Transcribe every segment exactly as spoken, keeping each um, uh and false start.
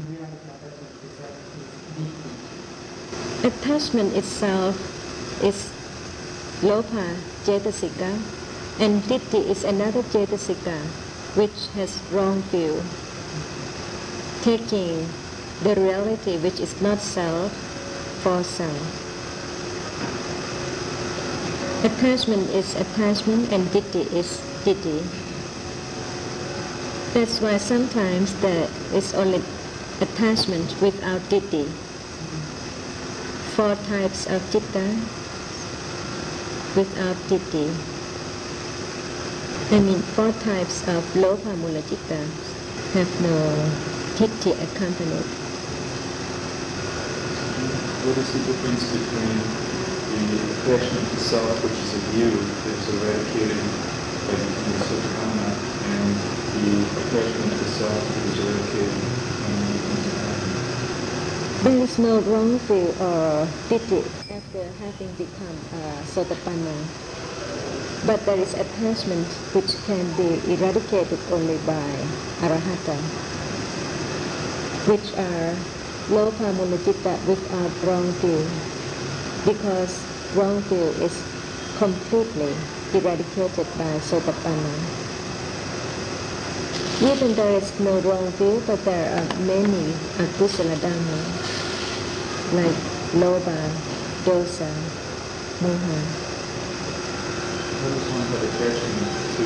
Attachment itself is lopa cetasika, and ditthi is another cetasika which has wrong view, taking the reality which is not self for self. Attachment is attachment and ditthi is ditthi. That's why sometimes there is only attachment without ditthi. Four types of citta without ditthi. I mean, four types of lopa mula citta have no ditthi accompanied. What is the difference between the attachment to self, which is a view that is eradicated by the Sotapanna, and the attachment to self that is eradicated when it becomes attachment? There is no wrong view or ditthi after having become uh, Sotapanna. But there is attachment which can be eradicated only by Arahata, which are lopa mula citta without wrong view, because wrong view is completely eradicated by Sotapanna. Even there is no wrong view, but there are many akusala dhamma, like loba, dosa, moha. How does one have attachment to,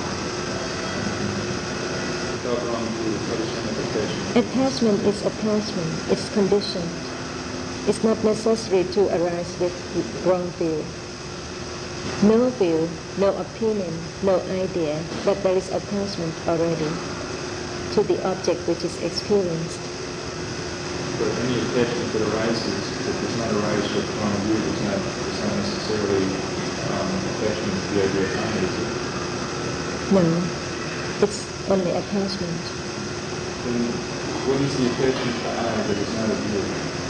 without wrong view, how does one have attachment? Attachment is attachment, it's conditioned. It's not necessary to arise with wrong view. No view, no opinion, no idea, but there is attachment already to the object which is experienced. But any attachment that arises, that does not arise with wrong view, is not, is not necessarily um, attachment to the idea of time, is it? No, it's only attachment. Then what is the attachment to I that is not a view?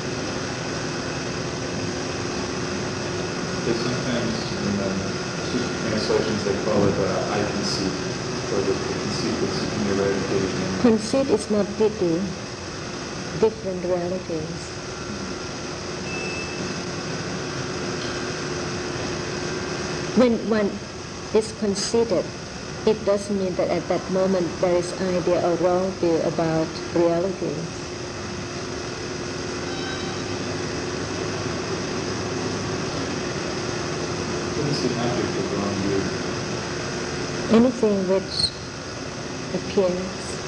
Because sometimes in the Sufi translations they call it uh, I conceit, or the conceit that's seeking eradication. Conceit is not ditthi, different realities. When one is conceited, it doesn't mean that at that moment there is idea or wrong view about reality. What is the object of wrong view? Anything which appears.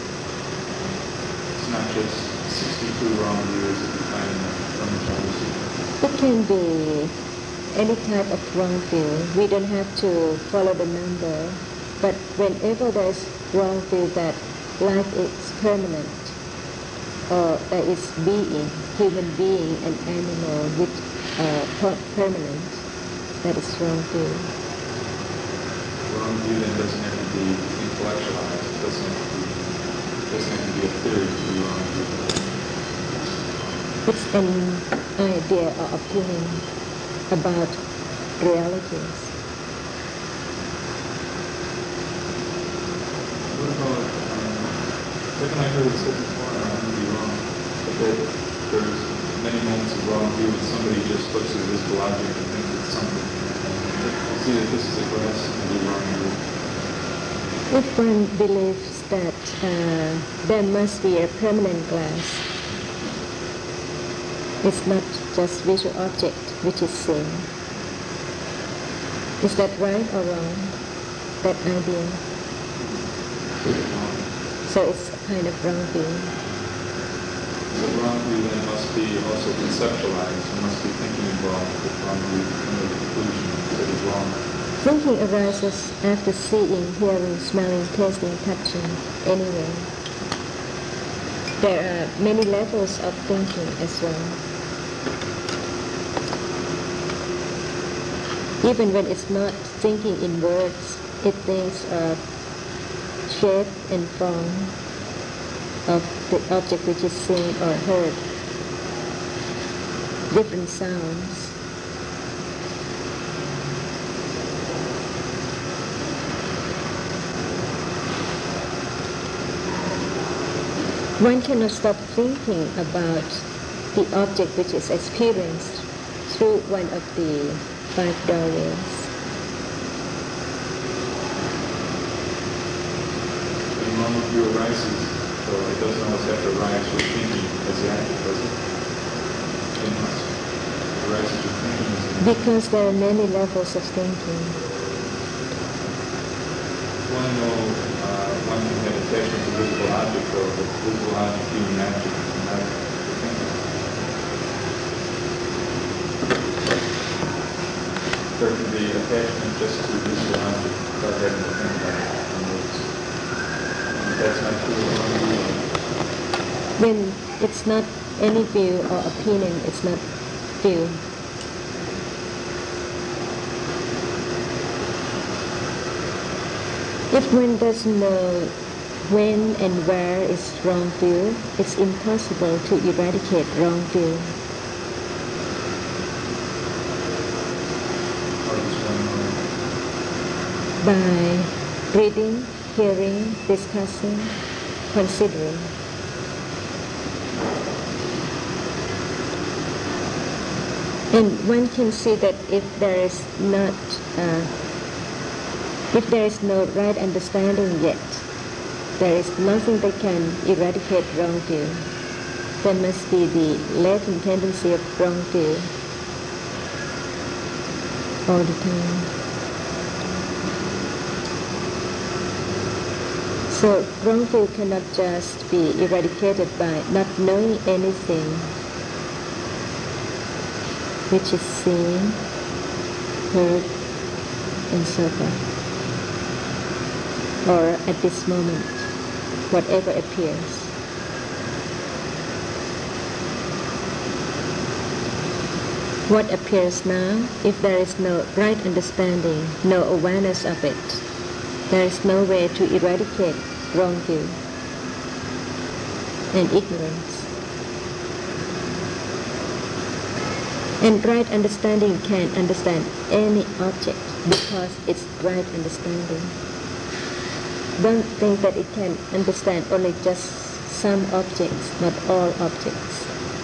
It's not just sixty-two wrong views that you find in the Brahmacharya Sutta. It can be any type of wrong view. We don't have to follow the number. But whenever there is wrong view that life is permanent, or there is being, human being, and animal which are per- permanent, that is wrong view. Wrong view then doesn't have to be intellectualized. It doesn't have to be, it doesn't have to be a theory to be wrong view. It's an idea or opinion about realities. What about, um, second I heard it said before, and I might be wrong, but that there's many moments of wrong view when somebody just looks at this logic and thinks it's something. You see that this is a glass and be wrong view. If one believes that uh, there must be a permanent glass, it's not just visual object which is seen. Is that right or wrong? That idea? So it's a kind of wrong view. The wrong view then must be also conceptualized. There must be thinking involved with wrong view to come to the conclusion that it is wrong. Thinking arises after seeing, hearing, smelling, tasting, touching, anyway. There are many levels of thinking as well. Even when it's not thinking in words, it thinks of shape and form of the object which is seen or heard, different sounds. One cannot stop thinking about the object which is experienced through one of the five doorways. The moment view arises, so it doesn't always have to arise with thinking as the active, does it? It must arise with thinking as the active. Because there are many levels of thinking. One know, uh, one can have attachment to visible object, or the visible object being an object, and not the thinking. There can be attachment just to visible object without having to think about it. That's not true of one view. When it's not any view or opinion, it's not view. If one doesn't know when and where is wrong view, it's impossible to eradicate wrong view. By reading, hearing, discussing, considering. And one can see that if there is not, uh, if there is no right understanding yet, there is nothing that can eradicate wrong view. There must be the latent tendency of wrong view all the time. So wrong view cannot just be eradicated by not knowing anything which is seen, heard, and so forth. Or at this moment, whatever appears. What appears now, if there is no right understanding, no awareness of it, there is no way to eradicate wrong view and ignorance. And right understanding can understand any object because it's right understanding. Don't think that it can understand only just some objects, not all objects.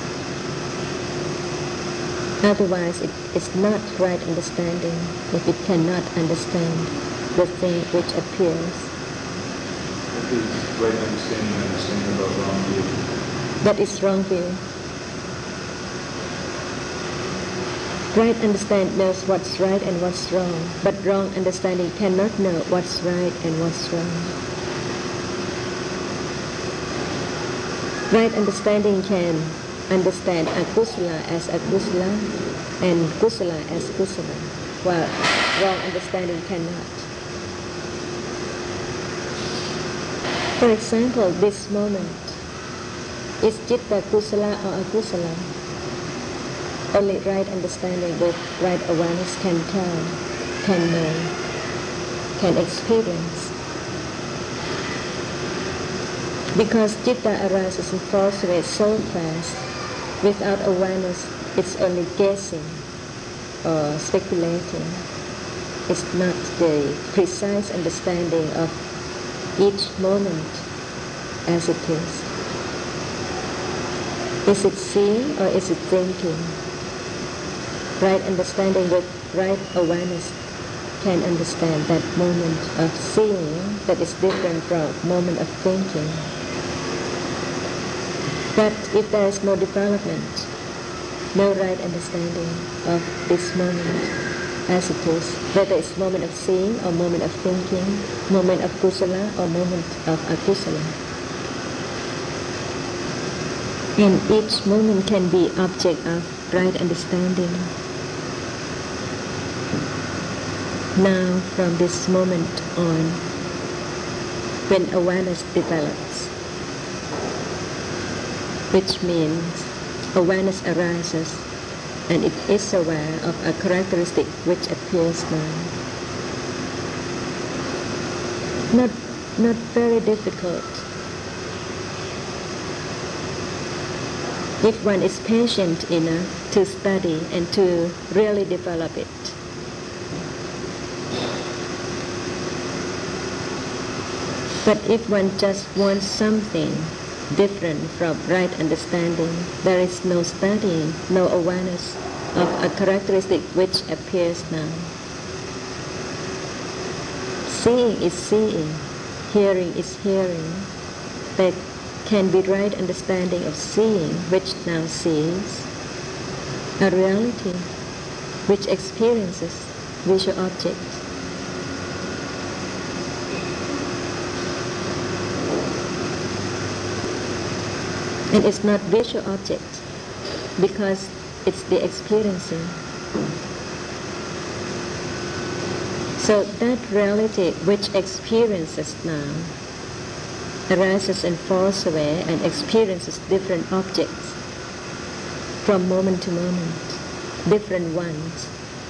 Otherwise, it is not right understanding if it cannot understand the thing which appears. What is right understanding and understanding about wrong view? That is wrong view. Right understanding knows what's right and what's wrong, but wrong understanding cannot know what's right and what's wrong. Right understanding can understand akusala as akusala and kusala as kusala, while wrong understanding cannot. For example, this moment, is citta kusala or akusala? Only right understanding with right awareness can tell, can know, can experience. Because citta arises and falls away so fast, without awareness, it's only guessing or speculating. It's not the precise understanding of each moment as it is. Is it seeing or is it thinking? Right understanding with right awareness can understand that moment of seeing that is different from moment of thinking. But if there is no development, no right understanding of this moment as it is, whether it's moment of seeing or moment of thinking, moment of kusala or moment of akusala. And each moment can be object of right understanding. Now, from this moment on, when awareness develops, which means awareness arises and it is aware of a characteristic which appears now. Not, not very difficult. If one is patient enough to study and to really develop it. But if one just wants something different from right understanding. There is no studying, no awareness of a characteristic which appears now. Seeing is seeing, hearing is hearing. There can be right understanding of seeing which now sees, a reality which experiences visual objects. And it's not visual objects because it's the experiencing. So that reality which experiences now arises and falls away and experiences different objects from moment to moment, different ones.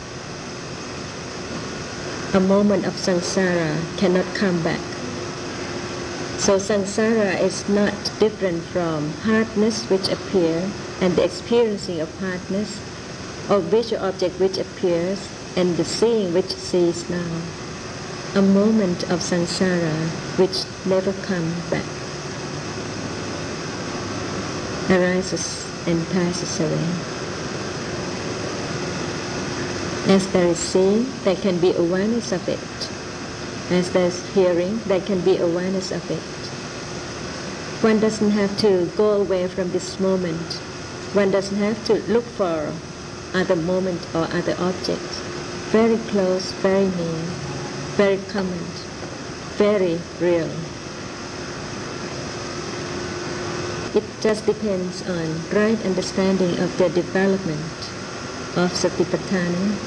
A moment of samsara cannot come back. So samsara is not different from hardness which appear and the experiencing of hardness, or visual object which appears and the seeing which sees now. A moment of samsara which never comes back, arises and passes away. As there is seeing, there can be awareness of it. As there's hearing, there can be awareness of it. One doesn't have to go away from this moment. One doesn't have to look for other moment or other objects. Very close, very near, very common, very real. It just depends on right understanding of the development of Satipatthana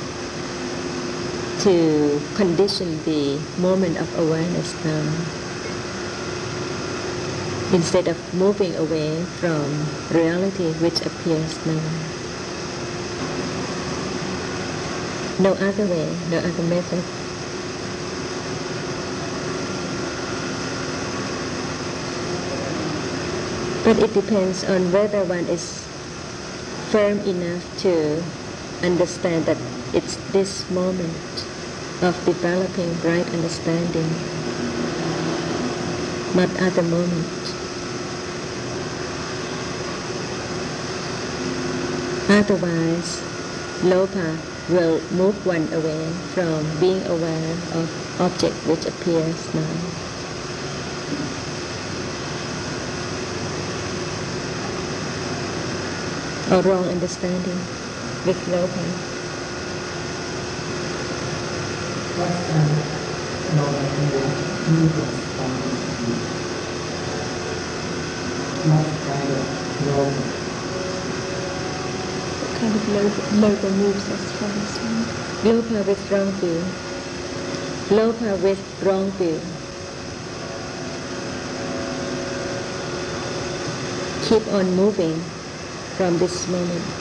to condition the moment of awareness now, instead of moving away from reality which appears now. No other way, no other method. But it depends on whether one is firm enough to understand that it's this moment of developing right understanding, not other moment. Otherwise, lopa will move one away from being aware of object which appears now. Or wrong understanding with lopa. What kind of lopa movements from What kind of lopa? What kind of lopa, lopa moves us from this one? Lopa with wrong view. Lopa with wrong view. Keep on moving from this moment.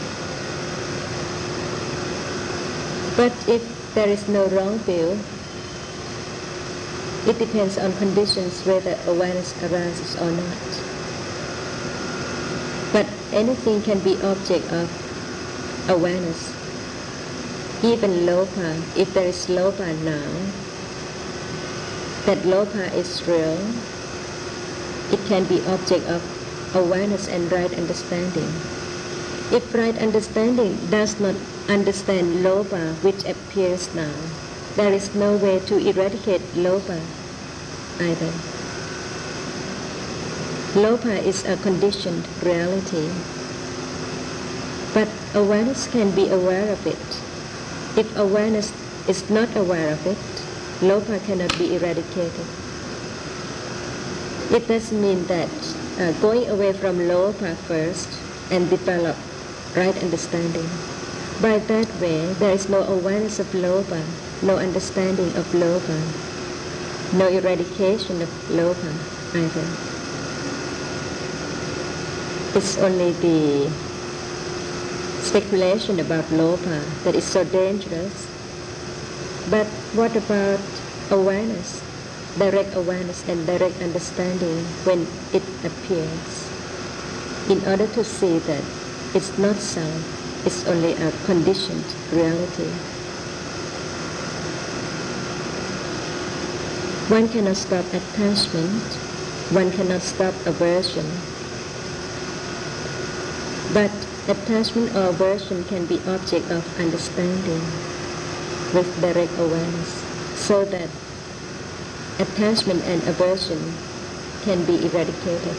But if there is no wrong view, it depends on conditions whether awareness arises or not. But anything can be object of awareness. Even lopa, if there is lopa now, that lopa is real, it can be object of awareness and right understanding. If right understanding does not understand lopa which appears now, there is no way to eradicate lopa either. Lopa is a conditioned reality, but awareness can be aware of it. If awareness is not aware of it, lopa cannot be eradicated. It doesn't mean that uh, going away from lopa first and develop right understanding. By that way, there is no awareness of lopa, no understanding of lopa, no eradication of lopa either. It's only the speculation about lopa that is so dangerous. But what about awareness, direct awareness and direct understanding when it appears? In order to see that it's not self, it's only a conditioned reality. One cannot stop attachment One cannot stop aversion. But attachment or aversion can be object of understanding with direct awareness, so that attachment and aversion can be eradicated.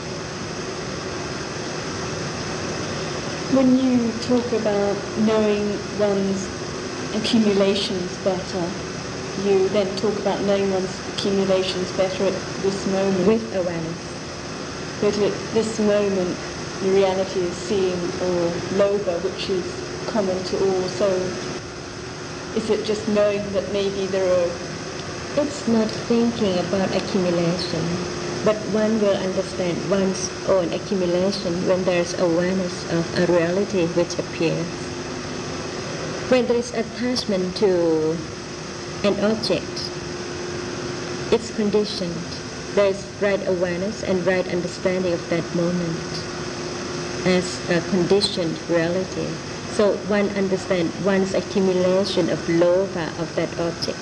When you talk about knowing one's accumulations better, you then talk about knowing one's accumulations better at this moment. With awareness. But at this moment, the reality is seeing or lobha, which is common to all. So is it just knowing that maybe there are... It's not thinking about accumulation, but one will understand one's own accumulation when there's awareness of a reality which appears. When there is attachment to an object, it's conditioned. There is right awareness and right understanding of that moment as a conditioned reality. So one understands one's accumulation of lobha of that object.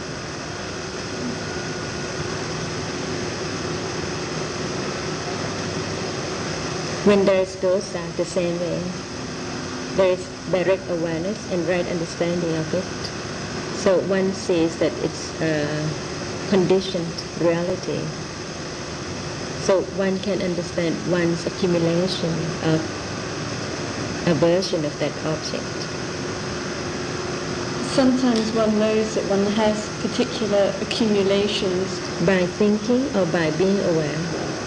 When there is dosa, the same way. There is direct awareness and right understanding of it. So one sees that it's a conditioned reality. So one can understand one's accumulation of aversion of that object. Sometimes one knows that one has particular accumulations. By thinking or by being aware?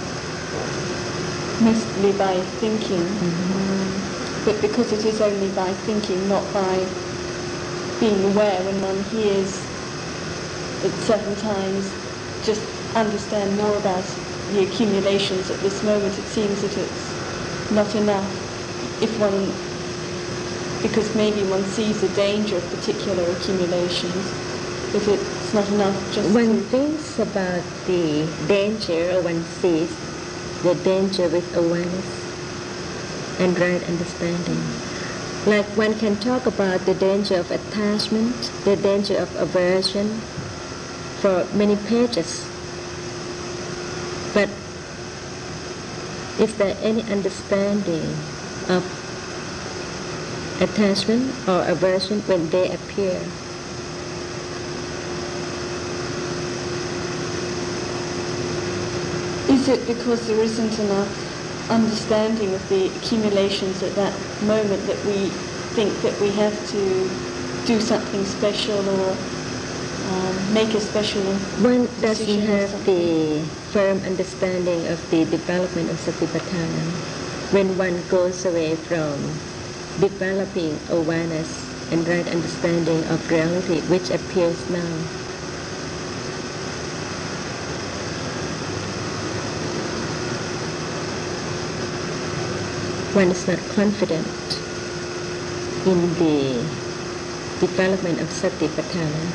Mostly by thinking. Mm-hmm. But because it is only by thinking, not by being aware, when one hears at certain times, just understand more about the accumulations at this moment, it seems that it's not enough if one, because maybe one sees the danger of particular accumulations, if it's not enough just one to... thinks about the danger, or one sees the danger with awareness and right understanding. Like one can talk about the danger of attachment, the danger of aversion for many pages. But is there any understanding of attachment or aversion when they appear? Is it because there isn't enough understanding of the accumulations at that moment that we think that we have to do something special or um, make a special One doesn't decision or have something? the firm understanding of the development of Satipatthana when one goes away from developing awareness and right understanding of reality which appears now. One is not confident in the development of Satipatthana.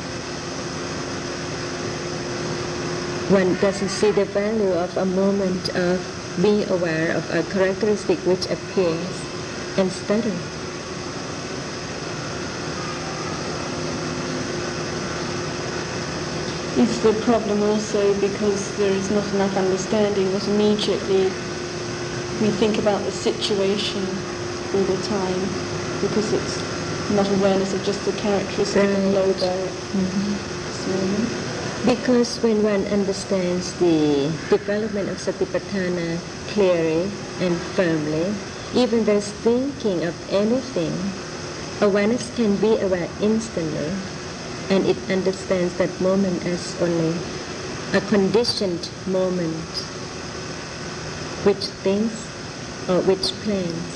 One doesn't see the value of a moment of being aware of a characteristic which appears and study. Is the problem also because there is not enough understanding that immediately we think about the situation all the time because it's not awareness of just the characteristic Right. of lobha Mm-hmm. at this moment? Because when one understands the development of Satipatthana clearly and firmly, even there's thinking of anything, awareness can be aware instantly, and it understands that moment as only a conditioned moment which thinks or which plans.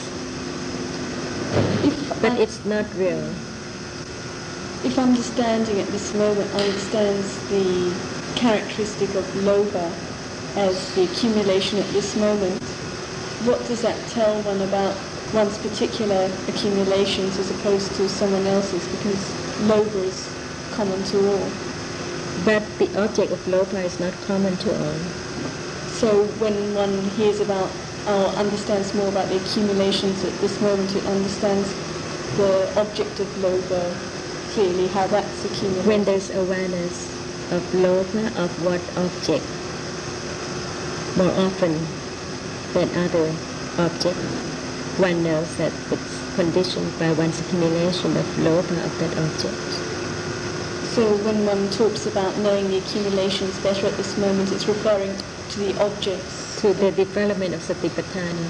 If But I- it's not real. If understanding at this moment understands the characteristic of lobha as the accumulation at this moment, what does that tell one about one's particular accumulations as opposed to someone else's? Because lobha is common to all. But the object of lobha is not common to all. So when one hears about or understands more about the accumulations at this moment, it understands the object of lobha clearly, how that's accumulated. When there's awareness of lobha, of what object more often than other objects. One knows that it's conditioned by one's accumulation of lobha of that object. So when one talks about knowing the accumulations better at this moment, it's referring to the objects. To the development of satipatthana.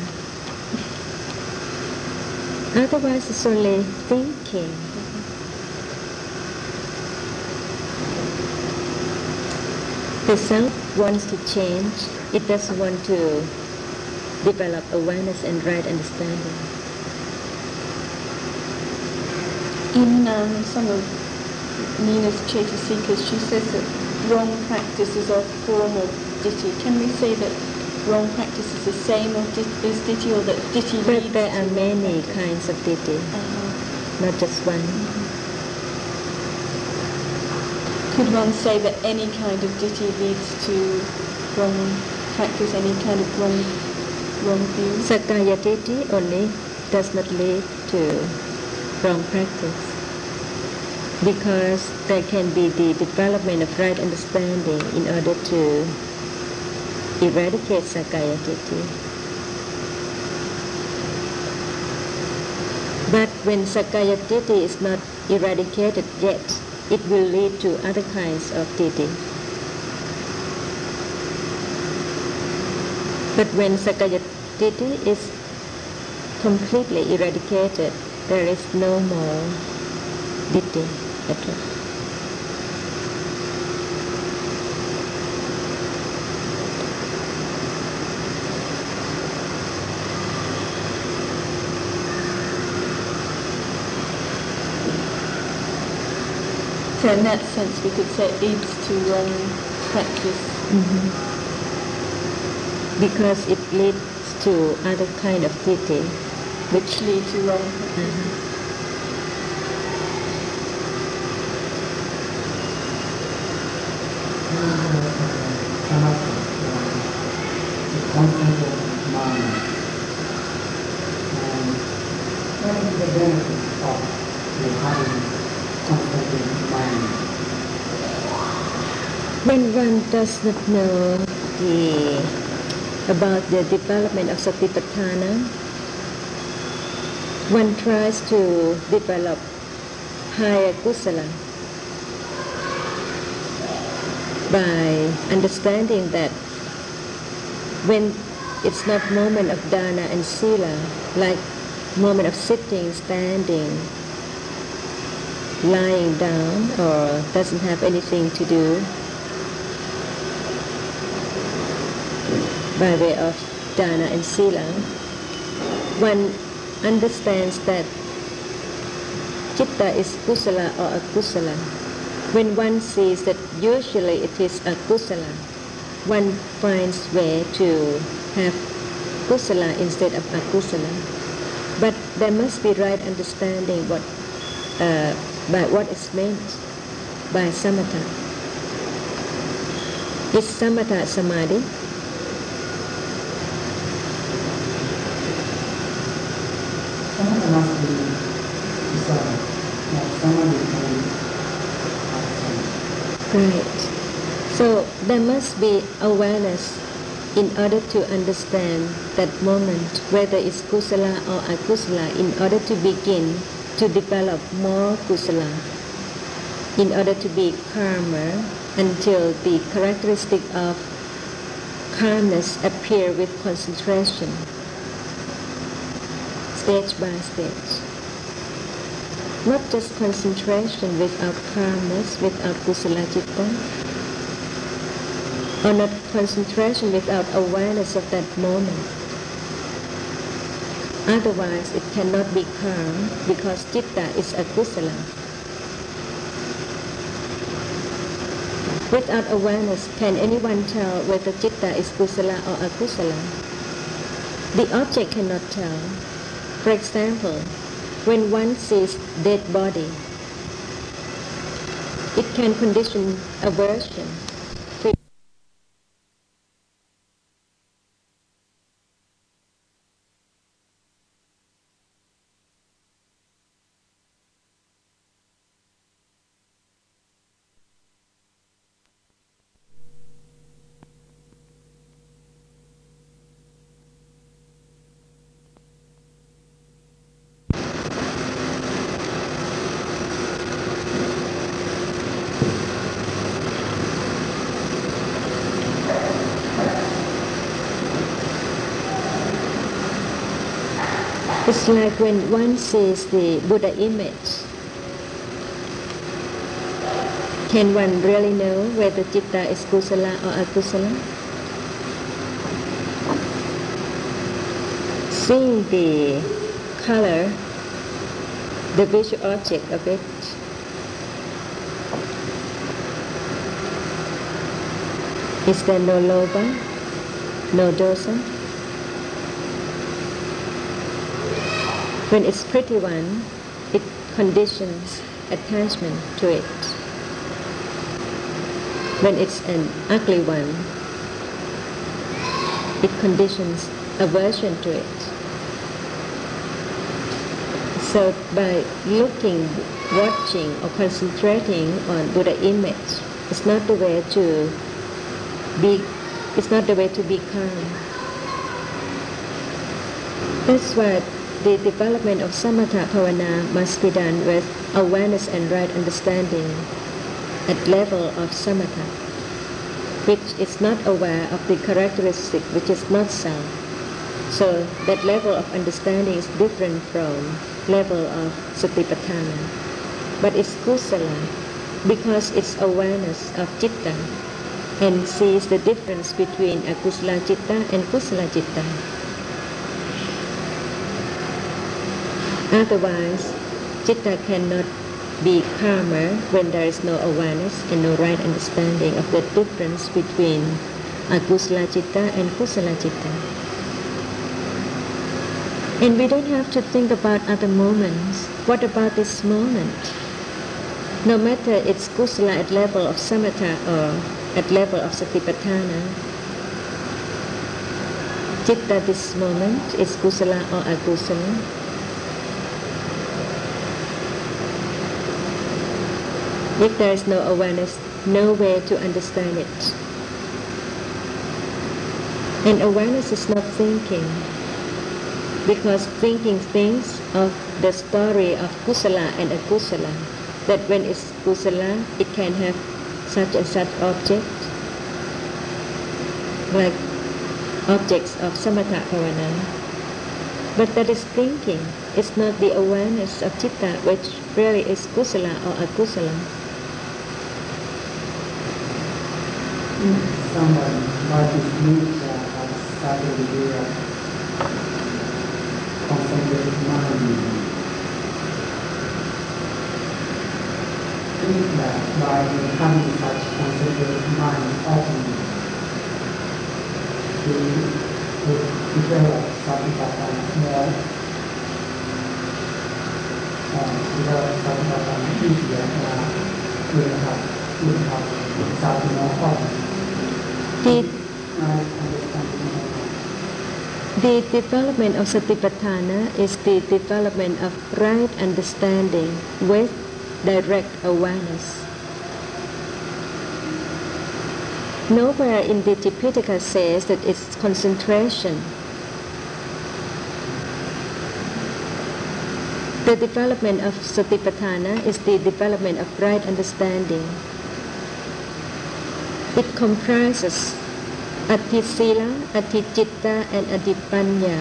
Otherwise, it's only thinking. The self wants to change. It doesn't want to develop awareness and right understanding. In um, some of Nina's Chaitasikas, she says that wrong practice is a form of ditthi. Can we say that wrong practice is the same as ditthi, or that ditthi leads? But there are many kinds of ditthi, uh-huh. not just one. Could one say that any kind of ditthi leads to wrong practice, any kind of wrong, wrong view? Sakkaya ditthi only does not lead to wrong practice, because there can be the development of right understanding in order to eradicate sakkaya ditthi. But when sakkaya ditthi is not eradicated yet, it will lead to other kinds of ditthi. But when sakkaya ditthi is completely eradicated, there is no more ditthi at all. So in that sense, we could say it leads to wrong practice. Mm-hmm. Because it leads to other kind of ditthi, Which lead to wrong practice. uh-huh. The content of mind. And what is the benefit of the having content mind? When one does not know the, about the development of satipatthana, one tries to develop higher kusala by understanding that when it's not moment of dana and sila, like moment of sitting, standing, lying down, or doesn't have anything to do, by way of dana and sila, one understands that citta is kusala or akusala. When one sees that usually it is akusala, one finds way to have kusala instead of akusala. But there must be right understanding what uh, by what is meant by samatha. Is samatha samadhi? Samatha must be decided, not samadhi can be outside. Right. So there must be awareness in order to understand that moment, whether it's kusala or akusala, in order to begin to develop more kusala, in order to be calmer until the characteristic of calmness appear with concentration, stage by stage. Not just concentration without calmness, without kusala citta, or not concentration without awareness of that moment. Otherwise, it cannot be calm because citta is akusala. Without awareness, can anyone tell whether citta is kusala or akusala? The object cannot tell. For example, when one sees dead body, it can condition aversion. It's like when one sees the Buddha image, can one really know whether citta is kusala or akusala? Seeing the color, the visual object of it, is there no lobha, no dosa? When it's pretty one, it conditions attachment to it. When it's an ugly one, it conditions aversion to it. So by looking, watching or concentrating on Buddha image, it's not the way to be, it's not the way to be calm. That's why the development of samatha bhavana must be done with awareness and right understanding at level of samatha, which is not aware of the characteristic which is not self. So that level of understanding is different from level of satipatthana. But it's kusala because it's awareness of citta and sees the difference between akusala citta and kusala citta. Otherwise, citta cannot be calmer when there is no awareness and no right understanding of the difference between akusala citta and kusala citta. And we don't have to think about other moments. What about this moment? No matter it's kusala at level of samatha or at level of satipatthana, citta this moment is kusala or akusala. If there is no awareness, no way to understand it. And awareness is not thinking, because thinking thinks of the story of kusala and akusala, that when it's kusala, it can have such and such object, like objects of samatha bhavana. But that is thinking. It's not the awareness of citta, which really is kusala or akusala. Someone by his nature has started to do a concentrated mind. Think that by becoming such concentrated mind often, he would develop satipatthana more, uh, develop satipatthana easier, uh, would have, would have sati more often. The, the development of satipatthana is the development of right understanding with direct awareness. Nowhere in the Tipitaka says that it's concentration. The development of satipatthana is the development of right understanding. It comprises ati-sila, ati-citta, and ati-panya,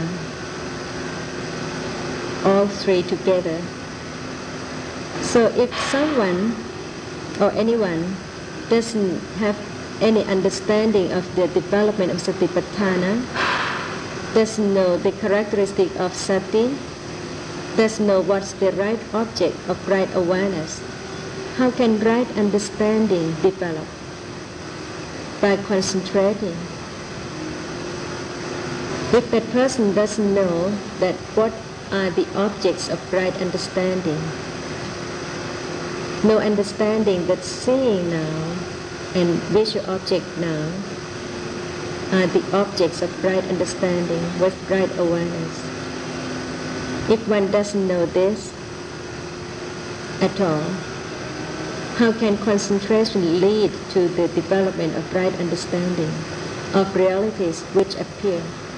all three together. So if someone or anyone doesn't have any understanding of the development of satipatthana, doesn't know the characteristic of sati, doesn't know what's the right object of right awareness, how can right understanding develop? By concentrating. If that person doesn't know that what are the objects of right understanding, no understanding that seeing now and visual object now are the objects of right understanding with right awareness. If one doesn't know this at all, how can concentration lead to the development of right understanding of realities which appear?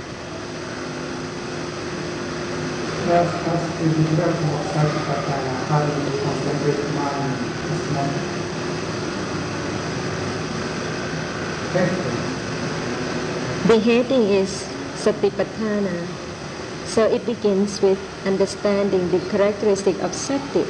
As, as the development of satipatthana, how do you concentrate mind is not effective. The heading is satipatthana, So it begins with understanding the characteristic of sati.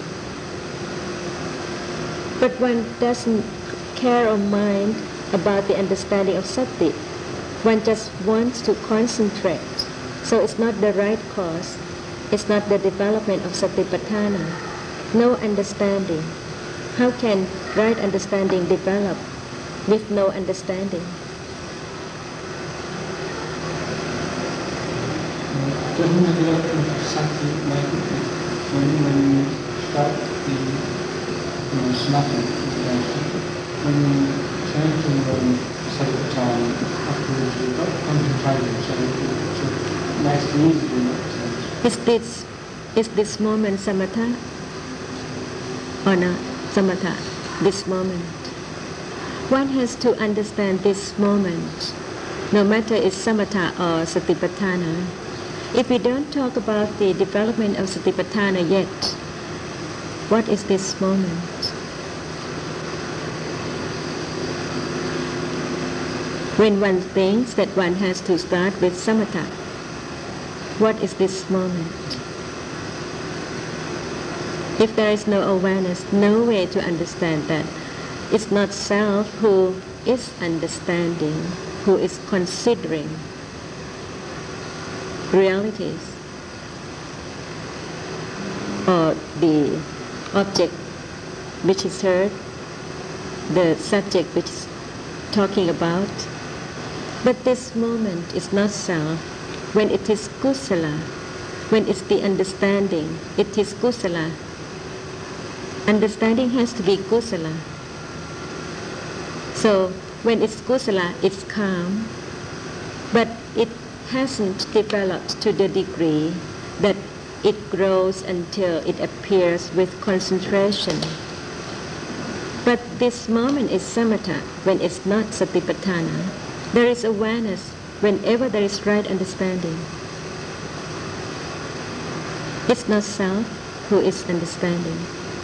But one doesn't care or mind about the understanding of sati. One just wants to concentrate. So it's not the right cause. It's not the development of satipatthana. No understanding. How can right understanding develop with no understanding? Doesn't the development of sati like when, when you start the you know, samatha meditation, when you turn to um, satipatthana afterwards you've got concentration, so it's a nice and easy in that sense. Is this, is this moment samatha or not samatha? This moment. One has to understand this moment, no matter it's samatha or satipatthana. If we don't talk about the development of satipatthana yet, what is this moment? When one thinks that one has to start with samatha, what is this moment? If there is no awareness, no way to understand that it's not self who is understanding, who is considering realities, or the object which is heard, the subject which is talking about. But this moment is not self. When it is kusala, when it's the understanding, it is kusala. Understanding has to be kusala. So when it's kusala, it's calm, but it hasn't developed to the degree that it grows until it appears with concentration. But this moment is samatha when it's not satipatthana. There is awareness whenever there is right understanding. It's not self who is understanding.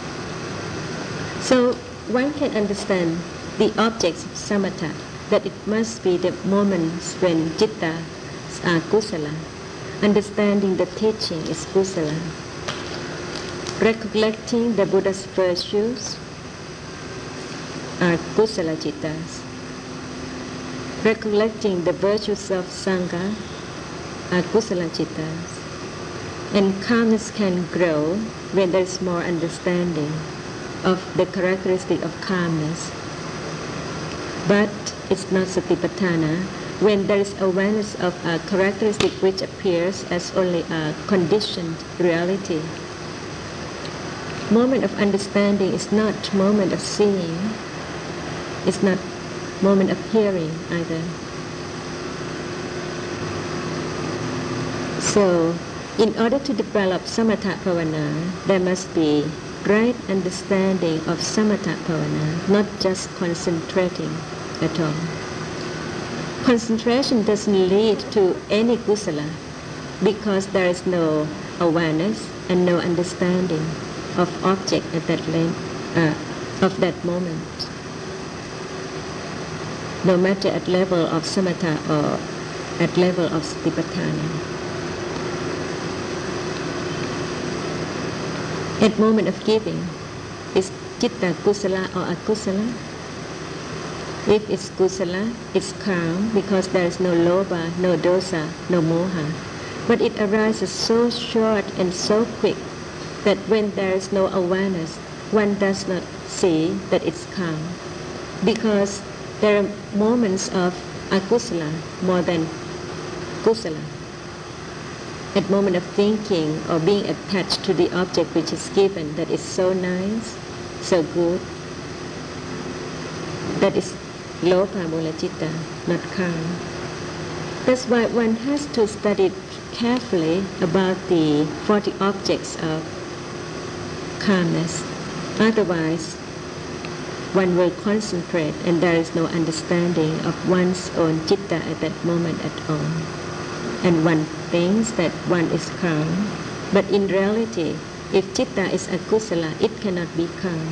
So one can understand the objects of samatha, that it must be the moments when citta are kusala. Understanding the teaching is kusala. Recollecting the Buddha's virtues are kusala cittas. Recollecting the virtues of Sangha are kusala cittas. And calmness can grow when there is more understanding of the characteristic of calmness. But it's not satipatthana when there is awareness of a characteristic which appears as only a conditioned reality. Moment of understanding is not moment of seeing. It's not moment of hearing either. So, in order to develop samatha bhavana, there must be right understanding of samatha bhavana, not just concentrating at all. Concentration doesn't lead to any kusala because there is no awareness and no understanding of object at that length, uh, of that moment. No matter at level of samatha or at level of satipatthana. At moment of giving, is citta kusala or akusala? If it's kusala, it's calm because there is no lobha, no dosa, no moha. But it arises so short and so quick that when there is no awareness, one does not see that it's calm. Because there are moments of akusala more than kusala. At moment of thinking or being attached to the object which is given that is so nice, so good, that is lobha mula citta, not calm. That's why one has to study carefully about the forty objects of calmness. Otherwise, one will concentrate and there is no understanding of one's own citta at that moment at all. And one thinks that one is calm, but in reality, if citta is akusala, it cannot be calm.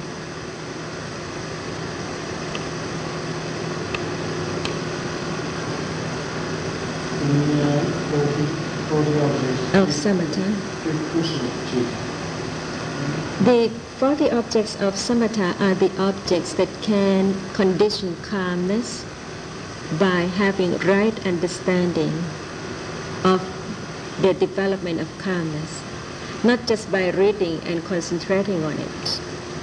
In uh, forty objects of samatha. give kusala citta. The forty objects of samatha are the objects that can condition calmness by having right understanding of the development of calmness, not just by reading and concentrating on it.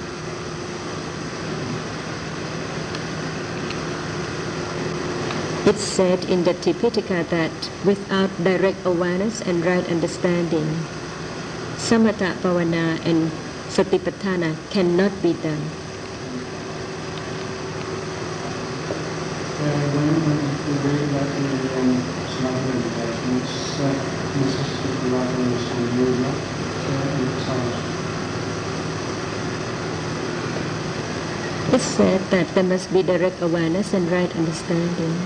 It's said in the Tipitaka that without direct awareness and right understanding, samatha bhavana and satipatthana cannot be done. Uh, when we read about the um, samatha meditation, it's uh, necessary to right understand yoga uh, in itself. It's said that there must be direct awareness and right understanding.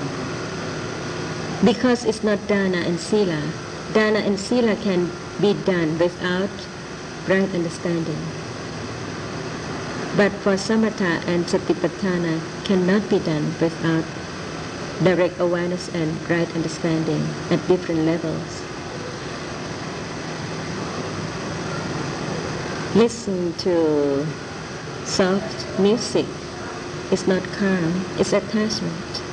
Because it's not dana and sila. Dana and sila can be done without right understanding. But for samatha and satipatthana cannot be done without direct awareness and right understanding at different levels. Listen to soft music is not calm, it's attachment.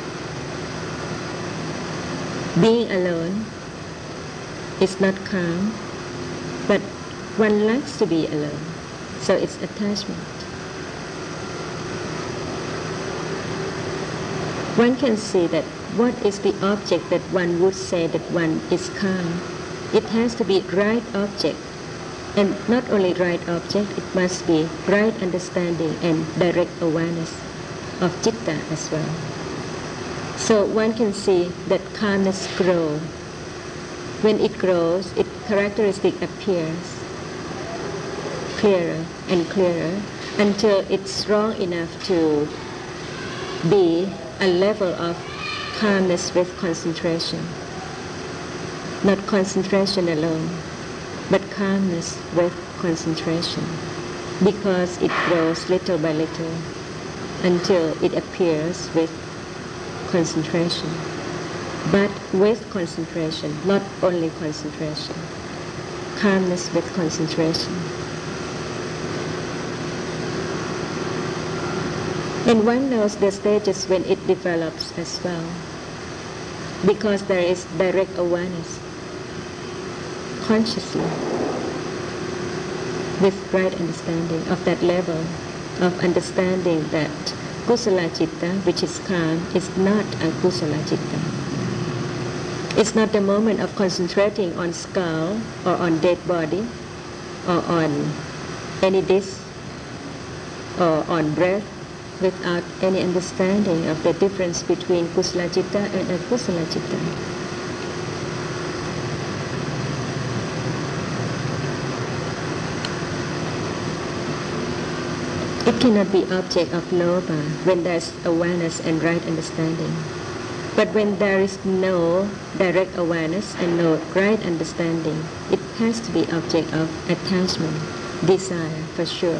Being alone is not calm, but one likes to be alone, so it's attachment. One can see that what is the object that one would say that one is calm. It has to be right object, and not only right object, it must be right understanding and direct awareness of citta as well. So one can see that calmness grows. When it grows, its characteristic appears clearer and clearer until it's strong enough to be a level of calmness with concentration. Not concentration alone, but calmness with concentration, because it grows little by little until it appears with concentration. But with concentration, not only concentration, calmness with concentration. And one knows the stages when it develops as well, because there is direct awareness, consciously, with right understanding of that level of understanding that kusala citta, which is calm, is not a kusala citta. It's not the moment of concentrating on skull or on dead body or on any disc or on breath without any understanding of the difference between kusala citta and akusala citta. It cannot be object of lobha when there is awareness and right understanding. But when there is no direct awareness and no right understanding, it has to be object of attachment, desire, for sure.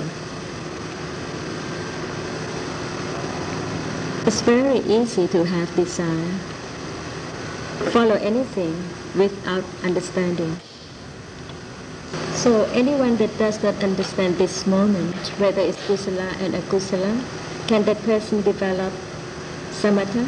It's very easy to have desire. Follow anything without understanding. So anyone that does not understand this moment, whether it's kusala and akusala, can that person develop samatha?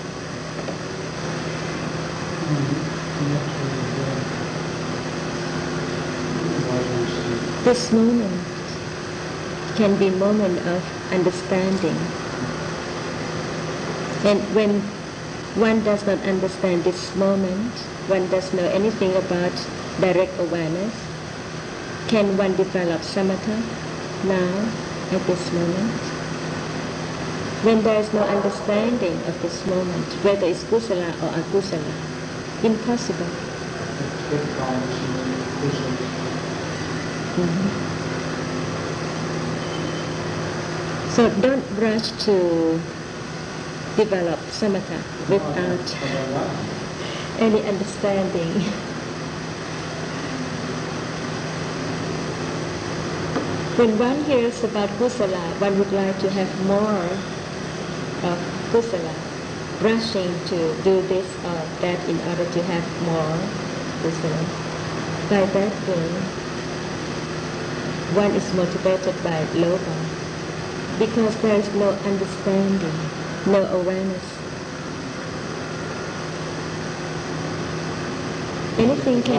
This moment can be moment of understanding. And when one does not understand this moment, one does not know anything about direct awareness, can one develop samatha now at this moment? When there is no understanding of this moment, whether it's kusala or akusala, impossible. Mm-hmm. So don't rush to develop samatha without any understanding. When one hears about kusala, one would like to have more of kusala, rushing to do this or that in order to have more kusala. By that way, one is motivated by lobha, because there is no understanding, no awareness. Anything can...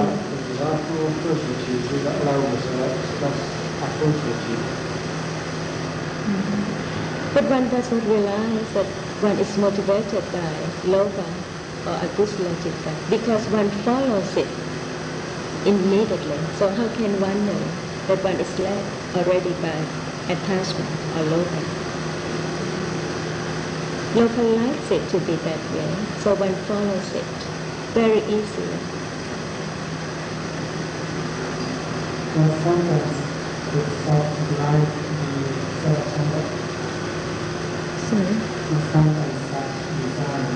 Mm-hmm. But one doesn't realize that one is motivated by lobha or akusala citta, because one follows it immediately. So how can one know that one is led already by attachment or lobha? Lobha likes it to be that way, so one follows it very easily. Well, sometimes it's self-like the self-chanda. Sorry? Sometimes such desire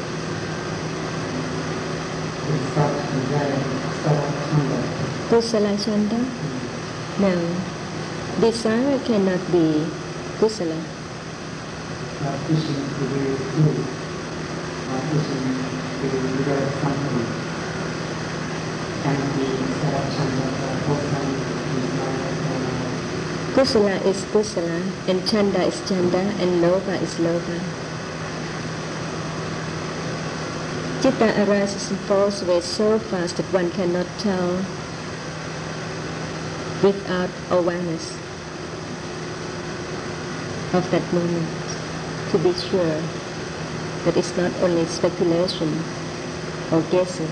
is such desire, self-chanda. Kusala chanda? No. Desire cannot be kusala. Not wishing to be good, not wishing to develop something, can be self-chanda or wholesome desire or Kusala is kusala, and chanda is chanda, and lobha is lobha. Citta arises and falls away so fast that one cannot tell without awareness of that moment, to be sure that it's not only speculation or guessing.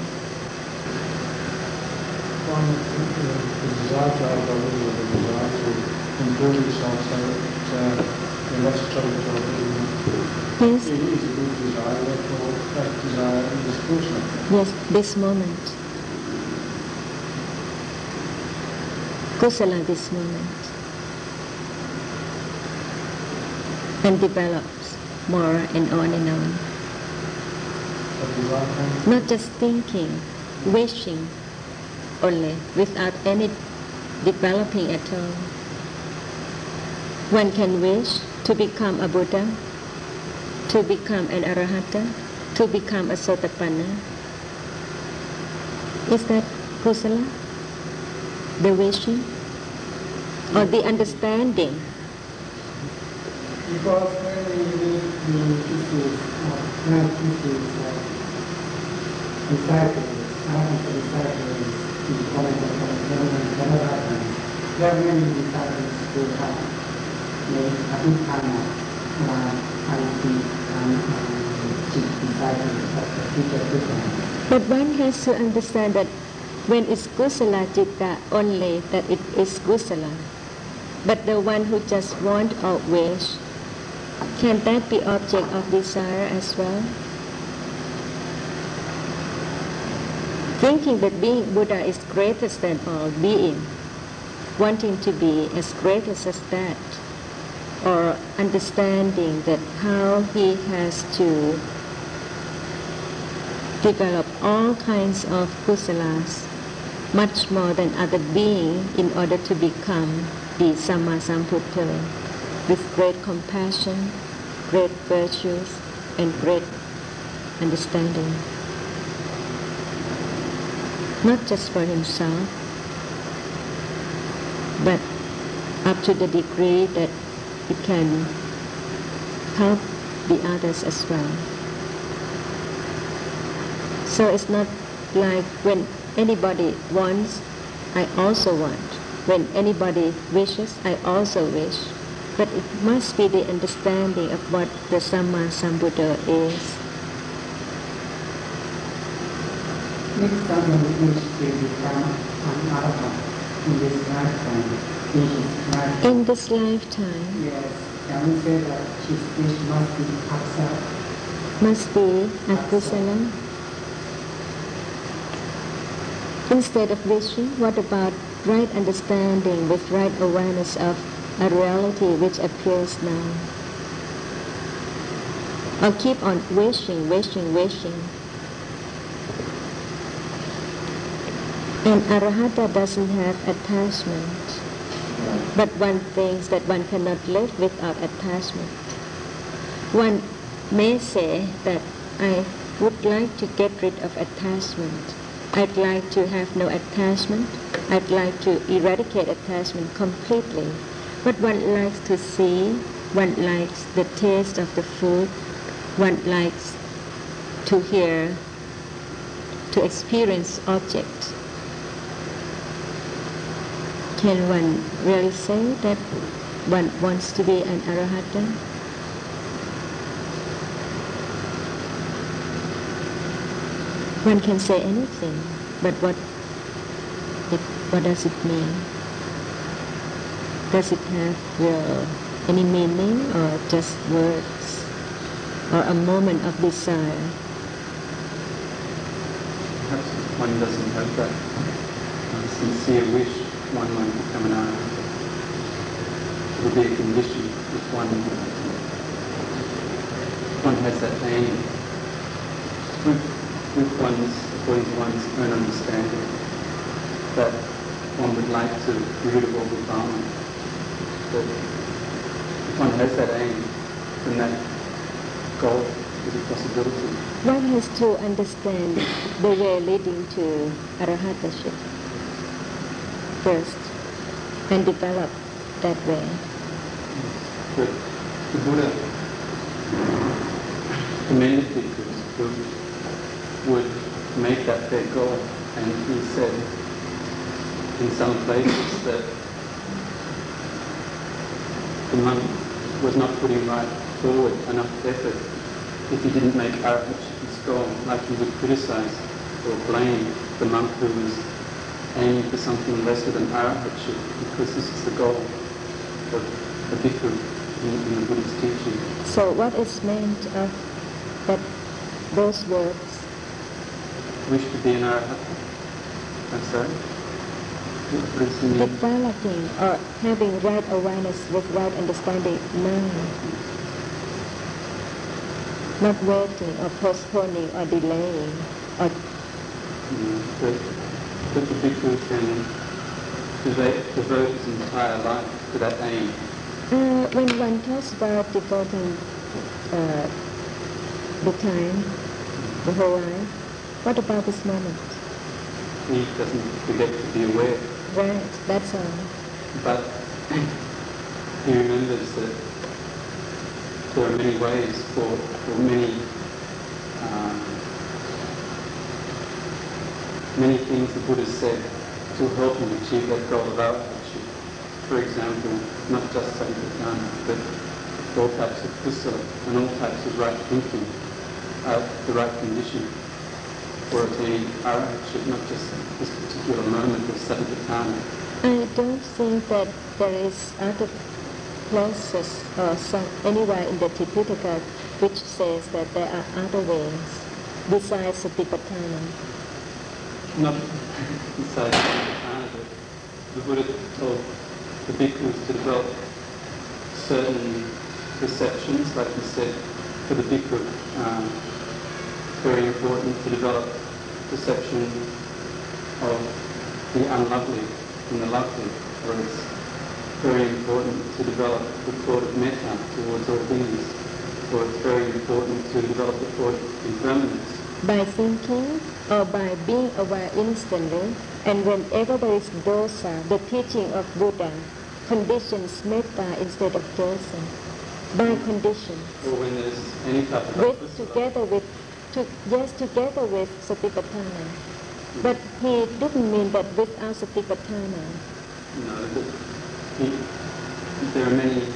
one the desire to have the desire to improve yourself so that you're less trouble to Yes, it is a good desire, therefore that desire is kusala. yes, this moment. Kusala this moment. And develops more and on and on. But desire comes Not just thinking, wishing only, without any developing at all. One can wish to become a Buddha, to become an Arahata, to become a Sotapanna. Is that kusala? The wishing? Or the understanding? because when we meet the issues of life issues like disciples, after disciples, the comment of the there are many disciples who have made abhidhamma or I T and disciples of the future Buddha. But one has to understand that when it's kusala citta only, that it is kusala. But the one who just want or wish, can that be object of desire as well? Thinking that being Buddha is greatest than all being, wanting to be as great as that, or understanding that how he has to develop all kinds of kusalas, much more than other beings, in order to become the Samma Sambuddha, with great compassion, great virtues, and great understanding. Not just for himself, but up to the degree that it can help the others as well. So it's not like when anybody wants, I also want. When anybody wishes, I also wish. But it must be the understanding of what the Samma Sambuddha is. Next time we wish to become an arahant in this lifetime, in his lifetime. In this lifetime, Yes, can we say that his wish must be accept? must be akusala. Instead of wishing, what about right understanding with right awareness of a reality which appears now? Or keep on wishing, wishing, wishing. And Arahata doesn't have attachment, but one thinks that one cannot live without attachment. One may say that I would like to get rid of attachment I'd like to have no attachment. I'd like to eradicate attachment completely. But one likes to see, one likes the taste of the food, one likes to hear, to experience objects. Can one really say that one wants to be an arahata? One can say anything, but what it, what does it mean? Does it have real, any meaning, or just words, or a moment of desire? Perhaps one doesn't have that uh, sincere wish, one might become an arahata. It would be a condition if one, one has that aim. With, with one's, according to one's own understanding, that one would like to be rid of all the karma. But if one has that aim, then that goal is a possibility. One has to understand the way leading to arahataship first and develop that way. But the Buddha commended bhikkhus who would make that their goal, and he said in some places that the monk was not putting right forward enough effort if he didn't make arahatship his goal, like he would criticize or blame the monk who was aiming for something lesser than arahatship, because this is the goal of a bhikkhu in, in the Buddha's teaching. So what is meant of that those words? Wish to be an arahata. I'm sorry? What does it mean? Developing or having right awareness with right understanding now. Not waiting or postponing or delaying or Mm, that, that the bhikkhu can devote, devote his entire life to that aim. Uh, when one talks about devoting uh, the time, the whole life, what about this moment? He doesn't forget to be aware, Right, that's all. but he remembers that there are many ways for, for many um, many things the Buddha said to help him achieve that goal of arahatship. For example, not just satipatthana, but all types of kusala and all types of right thinking are the right condition for attaining arahatship, not just this particular moment of satipatthana. I don't think that there is other places or some, anywhere in the Tipitaka which says that there are other ways besides satipatthana. Not besides satipatthana, but the Buddha told the bhikkhus to develop certain perceptions, like he said, for the bhikkhu, um, it's very important to develop perception of the unlovely and the lovely, or it's very important to develop the thought of metta towards all things, or it's very important to develop the thought of impermanence. By thinking or by being aware instantly, and whenever there is dosa, the teaching of Buddha conditions metta instead of dosa. By conditions. Or when there's any type of With, kusala. together with, to, yes, together with satipatthana. But he didn't mean that without satipatthana. No, but he, there are many,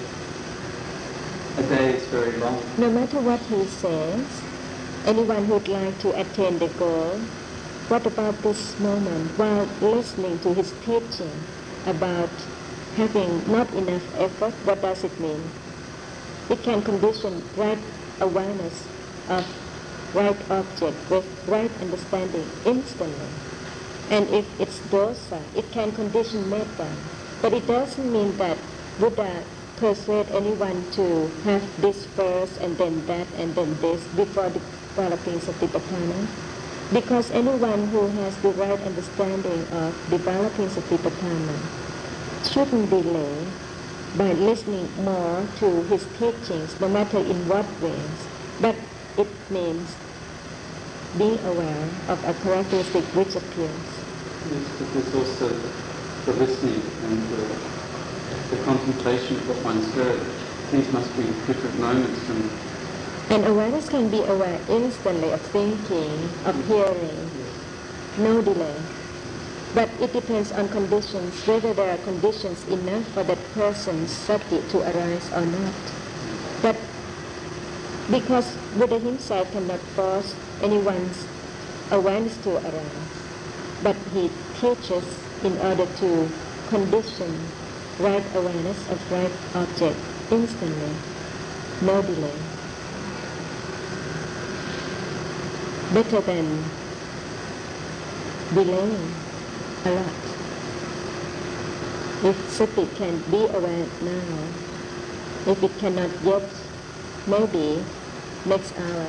a day is very long. No matter what he says, anyone who'd like to attain the goal, what about this moment while listening to his teaching about having not enough effort? What does it mean? It can condition right awareness of right object with right understanding instantly. And if it's dosa, it can condition metta. But it doesn't mean that Buddha persuade anyone to have this first and then that and then this before developing satipatthana. Because anyone who has the right understanding of developing satipatthana shouldn't delay by listening more to his teachings, no matter in what ways. But it means being aware of a characteristic which appears. Yes, but there's also the listening and the, the contemplation of what one's heard. These must be different moments from... And awareness can be aware instantly of thinking, of hearing, no delay. But it depends on conditions, whether there are conditions enough for that person's sati to arise or not. But because Buddha himself cannot force anyone's awareness to arise, but he teaches in order to condition right awareness of right object instantly, no delay. Better than delaying a lot. If sati can be aware now, if it cannot yet, maybe next hour.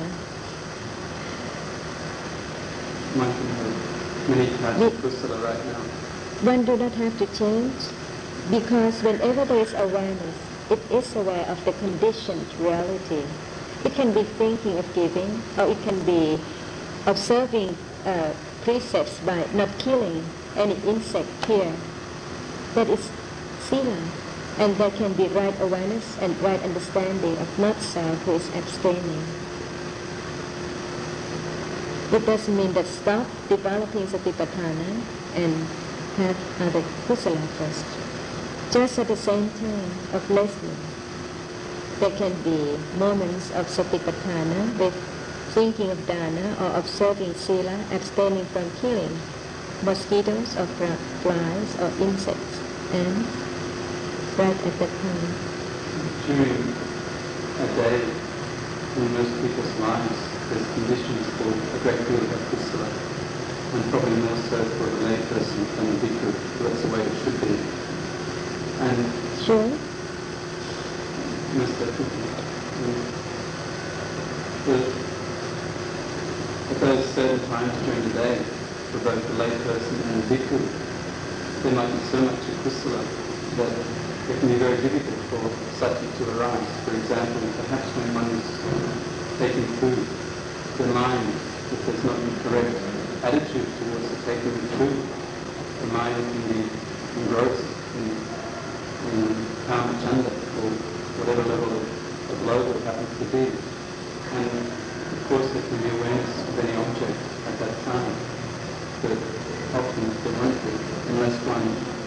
Many types of kusala right now. One do not have to change, because whenever there is awareness, it is aware of the conditioned reality. It can be thinking of giving, or it can be observing uh, precepts by not killing any insect here. That is sila. And there can be right awareness and right understanding of not-self who is abstaining. It doesn't mean that stop developing satipatthana and have other kusala first. Just at the same time of listening, there can be moments of satipatthana with thinking of dana or observing sila, abstaining from killing mosquitoes or flies or insects, and right at that time. During a day in most people's lives, there's conditions for a great deal of kusala, and probably more so for a lay person than a bhikkhu, so that's the way it should be. And sure. Most definitely. The, at those certain times during the day, for both the lay person and the bhikkhu, there might be so much of kusala that it can be very difficult for sati to arise. For example, perhaps when one is taking food, the mind, if there's not the correct attitude towards the taking of food, the mind can be engrossed in, in kama chanda, or whatever level of, of logo it happens to be. And of course there can be awareness of any object at that time, but often there won't be, unless one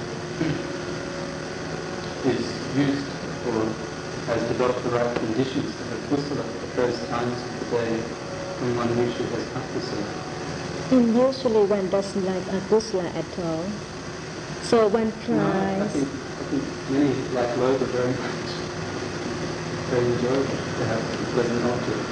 is used or has developed the right conditions to have kusala at those times of the day when one usually has akusala. And usually one doesn't like akusala at all. So one tries... No, I think, I think many like loga very much. Very enjoyable to have a pleasant object.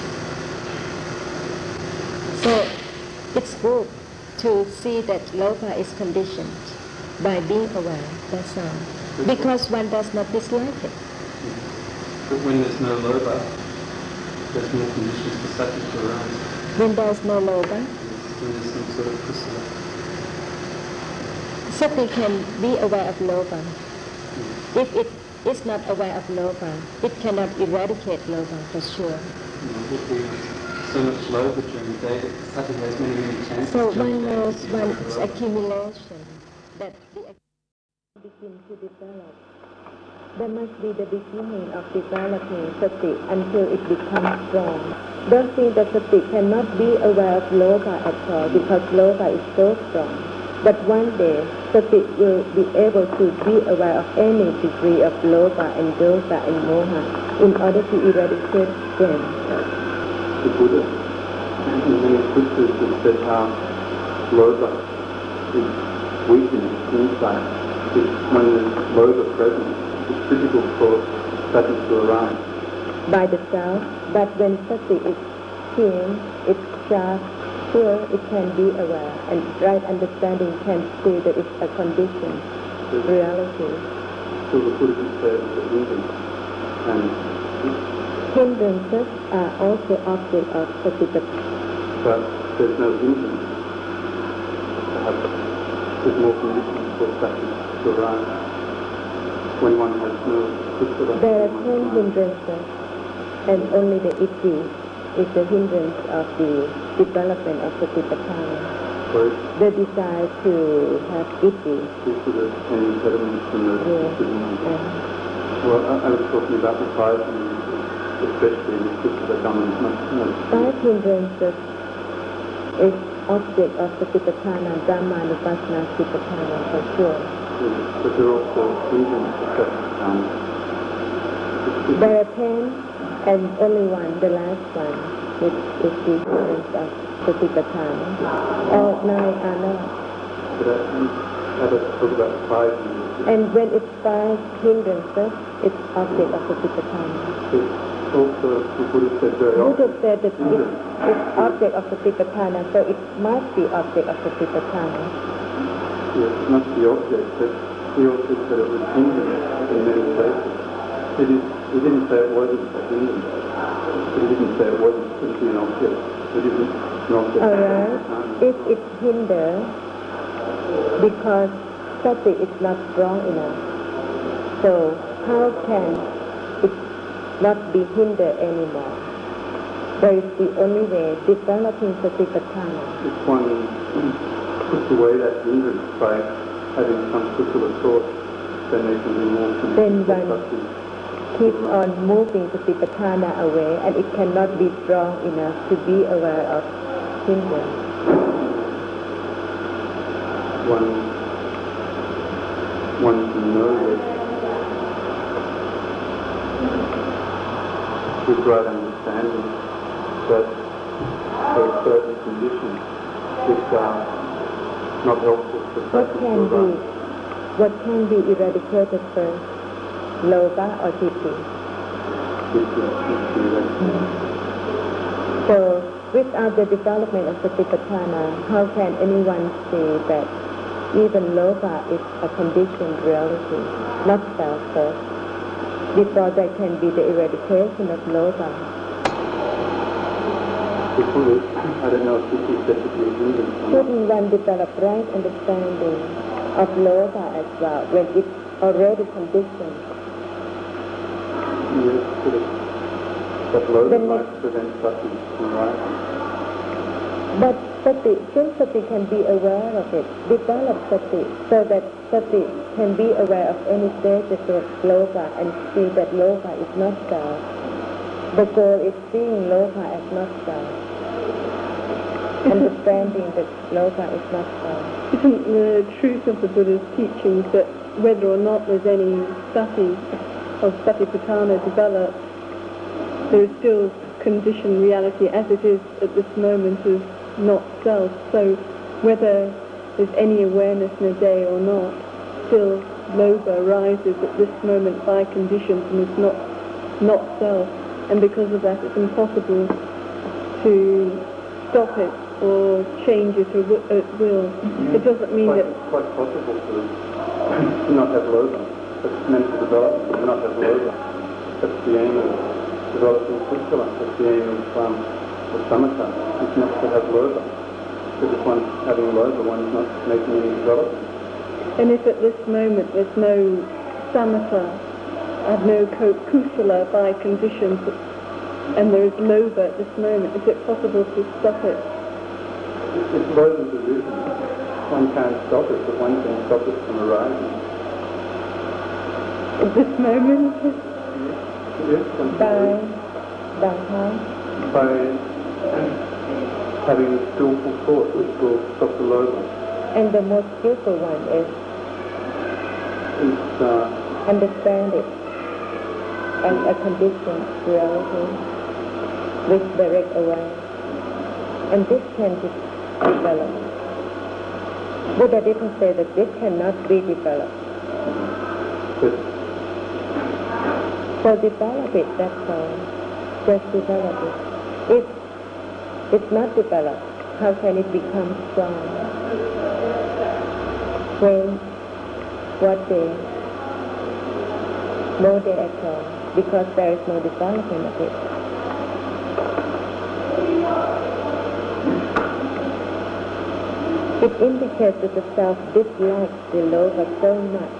So it's good to see that loka is conditioned by being aware, that's all. Because one does not dislike it. But when there's no loba, there's more conditions for sati to arise. When there's no loba, When there's some sort of kusala. sati can be aware of loba. If it is not aware of loba, it cannot eradicate loba for sure. You know, there'll be so much loba during the day that sati has many, many chances. So to one knows jump one's loba. accumulation, that the begin to develop. There must be the beginning of developing sati until it becomes strong. Don't think that sati cannot be aware of loba at all because loba is so strong. But one day, sati will be able to be aware of any degree of loba and dosa and moha in order to eradicate them. The Buddha, in many scriptures, has said how loba is weakened inside. When there's loba present, it's difficult for sati to arise. By the self, but when sati is keen, it's sharp, sure it can be aware, and right understanding can see that it's a condition, reality. So the Buddha can say it's a hindrance. And Hindrances are also object of satipatthana. but there's no hindrance. Perhaps there's more conditions for sati to arise. When one has no kusala. There are ten hindrances, and only the iti is the hindrance of the development of Satipatthana. Sorry? The desire to have itti. This is a- an impediment in the Yeah. decision. Uh, Well, I, I was talking about the five hindrances, especially in the Satipatthana. Not, not, Five hindrances is object of Satipatthana, Dhammanupassana Satipatthana for sure. but they're also hindrance to Satipatthana. There are ten and only one, the last one, which is the hindrance of Satipatthana. All nine are not. But I, I was talking about the five hindrances. And when it's five hindrances, it's object of Satipatthana. It's also, the Buddha said very Buddha often, said that it's, it's object of Satipatthana, so it must be object of Satipatthana. yes, it must be object, but he also said it was hindrance in many places. He, did, he didn't say it wasn't a hindrance, but he didn't say it wasn't simply an object. It isn't an object. Alright, if it hinders because sati is not strong enough, so how can it not be hindered anymore? There is the only way, developing Satipatthana. If one puts away that hindrance by having some particular thought, then they can be more Then conditioned. one keeps on moving Satipatthana away, and it cannot be strong enough to be aware of hindrance. One, one can know that with right understanding that there are certain conditions which are not helpful for What practice can or be, right. what can be eradicated first? Loba or Ditthi? So, without the development of Satipatthana, how can anyone say that even Loba is a conditioned reality, not self first, before there can be the eradication of Loba? Before, I don't know if this is said to be a hindrance or not. Shouldn't one develop right understanding of Loba as well, when it's already conditioned? Yes, but it- that load Then might prevent sati from arising. But sati, since sati can be aware of it, develop sati so that sati can be aware of any stages of loka and see that loka is not self. The goal is seeing loka as not self. Understanding that loka is not self. Isn't the truth of the Buddha's teachings that whether or not there's any sati of satipatthana developed, there is still conditioned reality as it is at this moment of not self. So whether there's any awareness in a day or not, still loba arises at this moment by conditions and is not not self. And because of that, it's impossible to stop it or change it at will. It doesn't mean quite, that... It's quite possible to, to not have loba. That's mental development, to not have loba. That's the aim of developing kusala. That's the aim of, um, of samatha. It's not to have loba. Because if one's having loba, one's not making any development. And if at this moment there's no samatha, and no kusala by conditions, and there is loba at this moment, is it possible to stop it? If loba's arisen, one can't stop it, but one can stop it from arising. At this moment? Yes, one By, can by how? by having a skillful thought which will stop the loba. And the most skillful one is It's, uh, understand it as a conditioned reality with direct awareness. And this can be developed. Buddha didn't say that this cannot be developed. but So develop it, that's all. Just develop it. If it's not developed, how can it become strong? When, what day? No day at all, because there is no development of it. It indicates that the self dislikes the loba so much,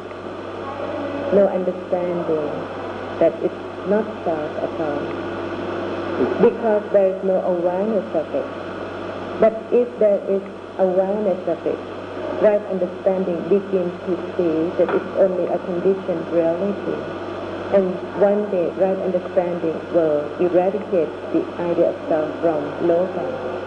no understanding that it's not self at all. because there is no awareness of it. But if there is awareness of it, right understanding begins to see that it's only a conditioned reality. And one day, right understanding will eradicate the idea of self from loka.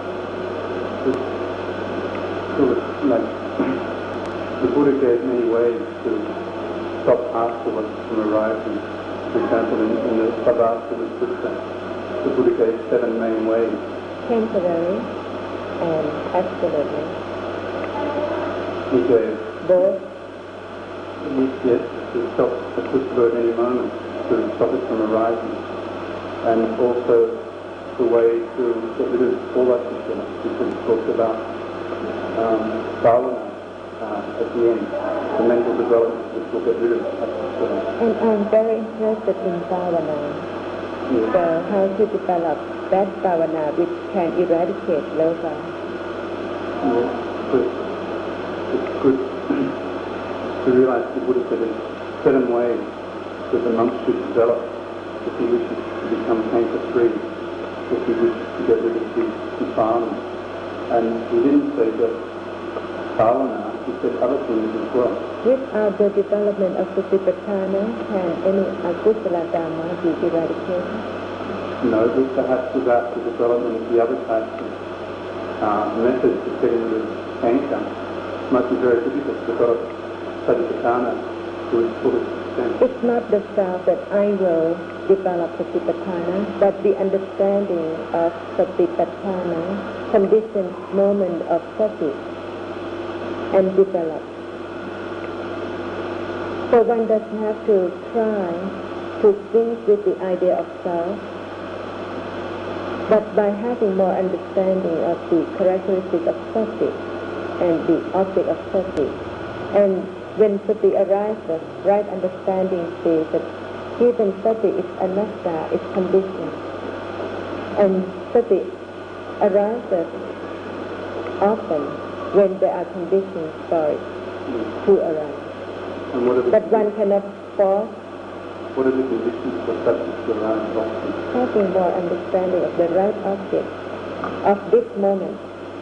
So, like, the Buddha gave many ways to stop afterwards from arising. For example, in, in the Bhavasana Sutta, the Buddha gave seven main ways. Temporary and absolutely. He gave both. Yes, to stop the kusala at any moment, to stop it from arising. And also the way to get rid of all that kusala, because he talked about um, bhavana uh, at the end, the mental development which will get rid of that kusala. And I'm very interested in bhavana. Yes. So how to develop that bhavana which can eradicate loka. Yes, but it's good to realize the Buddha said there's seven ways that the monk should develop if he wishes to become cancer-free, if he wishes to get rid of his defilement. And he didn't say just bhavana, he said other things as well. Without the development of Satipatthana, can any akusala dhamma be eradicated? No, but perhaps without the development of the other types of uh, methods of getting rid of cancer, it might be very difficult to develop Satipatthana to its fullest extent. It's not the self that I will develop Satipatthana, but the understanding of Satipatthana, conditioned moment of sati, and develop. So one doesn't have to try to think with the idea of self, but by having more understanding of the characteristics of sati and the object of sati. And when sati arises, right understanding says that even sati is anatta, is conditioned. And sati arises often when there are conditions for it to arise. And what are the But one cannot force. What are the conditions for sati to arise often? Having more understanding of the right object of this moment.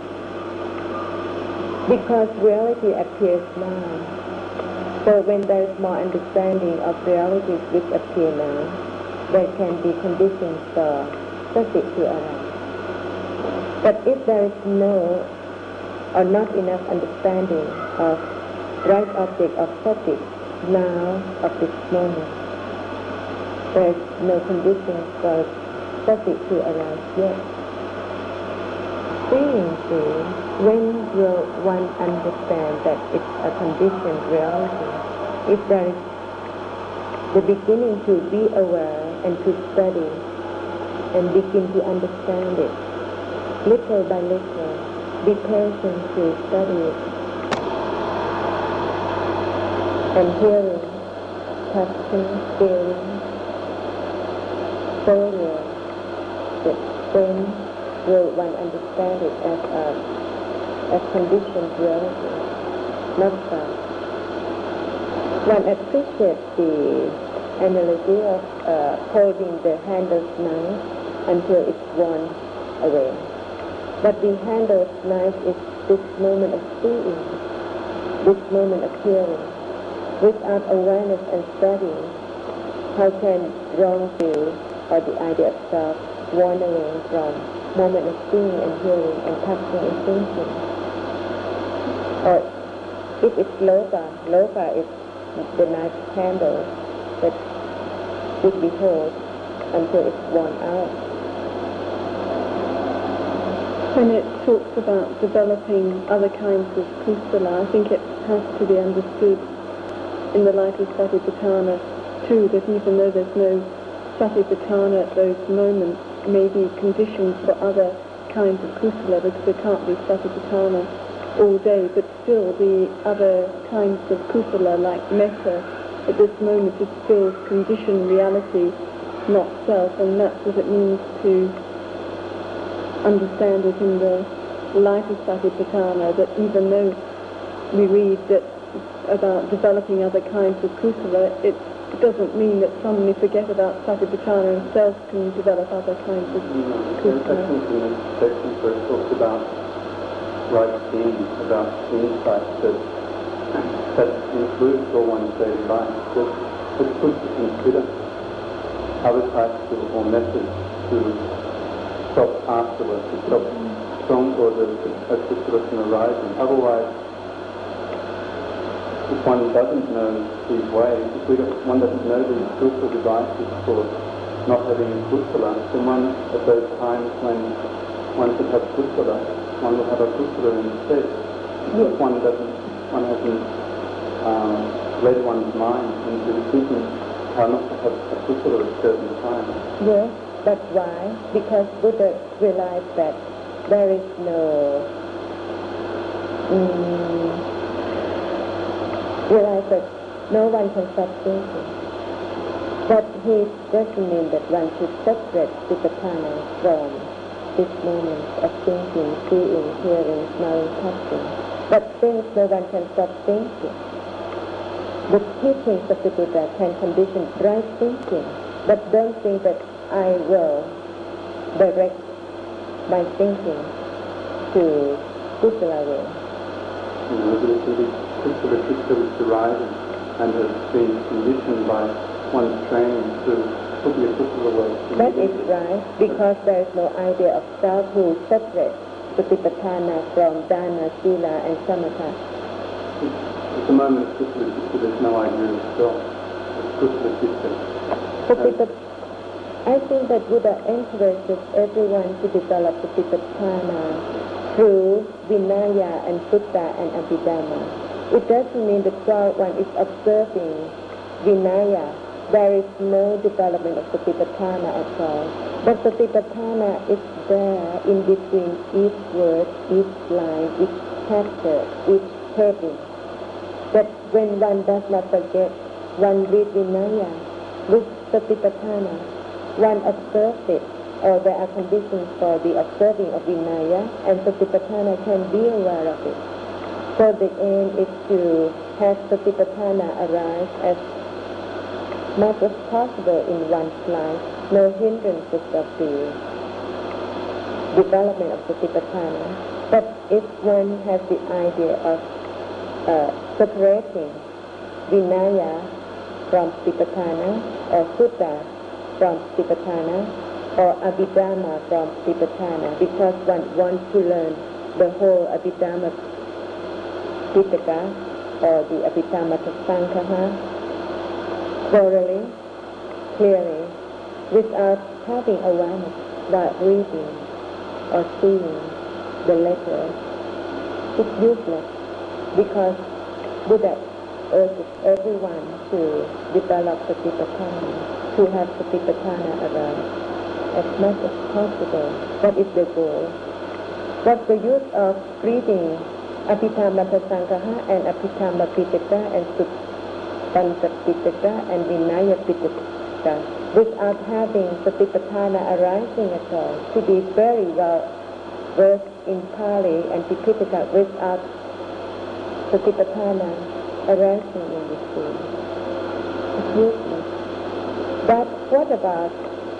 Because reality appears now. So when there is more understanding of realities which appear now, there can be conditions for sati to arise. But if there is no or not enough understanding of right object of sati now of this moment, there is no conditions for sati to arise yet. Seriously, when will one understand that it's a conditioned reality? If there is the beginning to be aware and to study and begin to understand it, little by little, be patient to study it. And hearing, touching, feeling, so real that then will one understand it as a as conditioned reality, not self. One appreciates the analogy of uh, holding the handle's knife until it's worn away. But the handle's knife is this moment of seeing, this moment of hearing. Without awareness and studying, how can wrong view or the idea of self worn away from moment of seeing and hearing and touching and thinking? Or if it's loka, loka is the knife handle that would be held until it's worn out. When it talks about developing other kinds of kusala, I think it has to be understood in the light of Satipatthana too, that even though there's no Satipatthana at those moments, may be conditions for other kinds of kusala, because there can't be Satipatthana all day, but still the other kinds of kusala like metta at this moment is still conditioned reality, not self, and that's what it means to understand it in the light of Satipatthana, that even though we read that about developing other kinds of kusala, it's it doesn't mean that suddenly you forget about Satipatthana and self can develop other kinds of No, I kusala. think in the section where it talks about right seeing, about insight, that that includes all one's daily life, that it's good to consider other types of, or methods to stop afterwards, to stop strong or the kusala from arising. Otherwise, if one doesn't know these ways, if we don't, one doesn't know these skillful devices for not having kusala, then one, at those times when one should have kusala, one will have a kusala instead. If one doesn't, one hasn't um, led one's mind into thinking how not to have a kusala at certain times. Yes, that's why, because Buddha realized that there is no um, realize that no one can stop thinking. But he doesn't mean that one should separate Satipatthana from this moment of thinking, seeing, hearing, smelling, touching. But since no one can stop thinking, the teachings of the Buddha can condition right thinking. But don't think that I will direct my thinking to kusala way. You know, that it can be kusala chitta which arises and has been conditioned by one's training to put the kusala way. That is right, because there is no idea of self who separates Satipatthana from dana, sila, and samatha. At the moment of kusala chitta, there's no idea of self. It's kusala chitta. Satipat- I think that Buddha encourages everyone to develop Satipatthana through Vinaya and Sutta and Abhidhamma. It doesn't mean that while one is observing Vinaya, there is no development of Satipatthana at all. But Satipatthana is there in between each word, each line, each chapter, each heading. That when one does not forget, one reads Vinaya with Satipatthana, one observes it, or there are conditions for the observing of Vinaya, and Satipatthana can be aware of it. So the aim is to have Satipatthana arise as much as possible in one's life, no hindrances of the development of Satipatthana. But if one has the idea of uh, separating Vinaya from Satipatthana, or Sutta from Satipatthana, or Abhidhamma from Satipatthana, because one wants to learn the whole Abhidhamma Pitaka, or the Abhidhamma Sankha, thoroughly, clearly, without having awareness while reading or seeing the letter, it's useless, because Buddha urges everyone to develop Satipatthana, to have Satipatthana arise as much as possible. That is the goal. What's the use of reading Abhidhamma Sankha and Abhidhamma Pitaka and Sutta Pitaka and Vinaya Pitaka without having Satipatthana arising at all? To be very well versed in Pali and Tipitaka without Satipatthana arising in the school. It's useless. But what about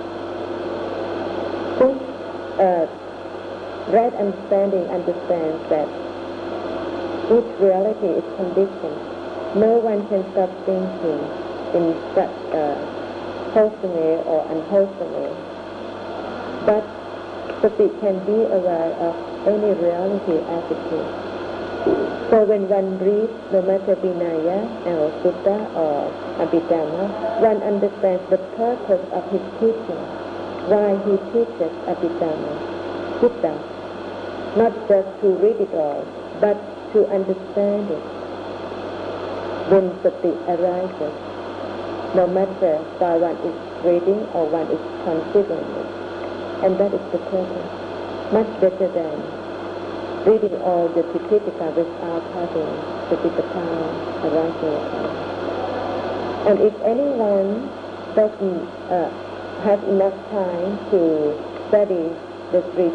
this uh, right understanding understands that each reality is conditioned. No one can stop thinking in such a wholesome way or unwholesome way. But Sati can be aware of any reality as it is. So when one reads no matter Vinaya or Sutta or Abhidhamma, one understands the purpose of his teaching, why he teaches Abhidhamma, Sutta, not just to read it all, but to understand it. When Sati arises, no matter while one is reading or one is considering it. And that is the purpose. Much better than reading all the Tipitaka without having Satipatthana arising at all. And if anyone doesn't uh, have enough time to study the three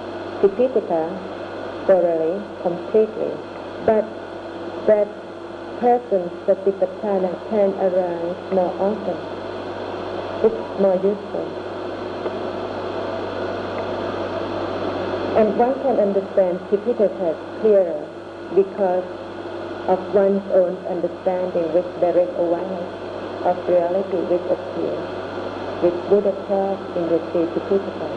Tipitaka thoroughly, completely, but that person's satipatthana can arise more often. It's more useful. And one can understand Tipitaka clearer because of one's own understanding with direct awareness of reality which appears, which Buddha taught in the three Tipitaka.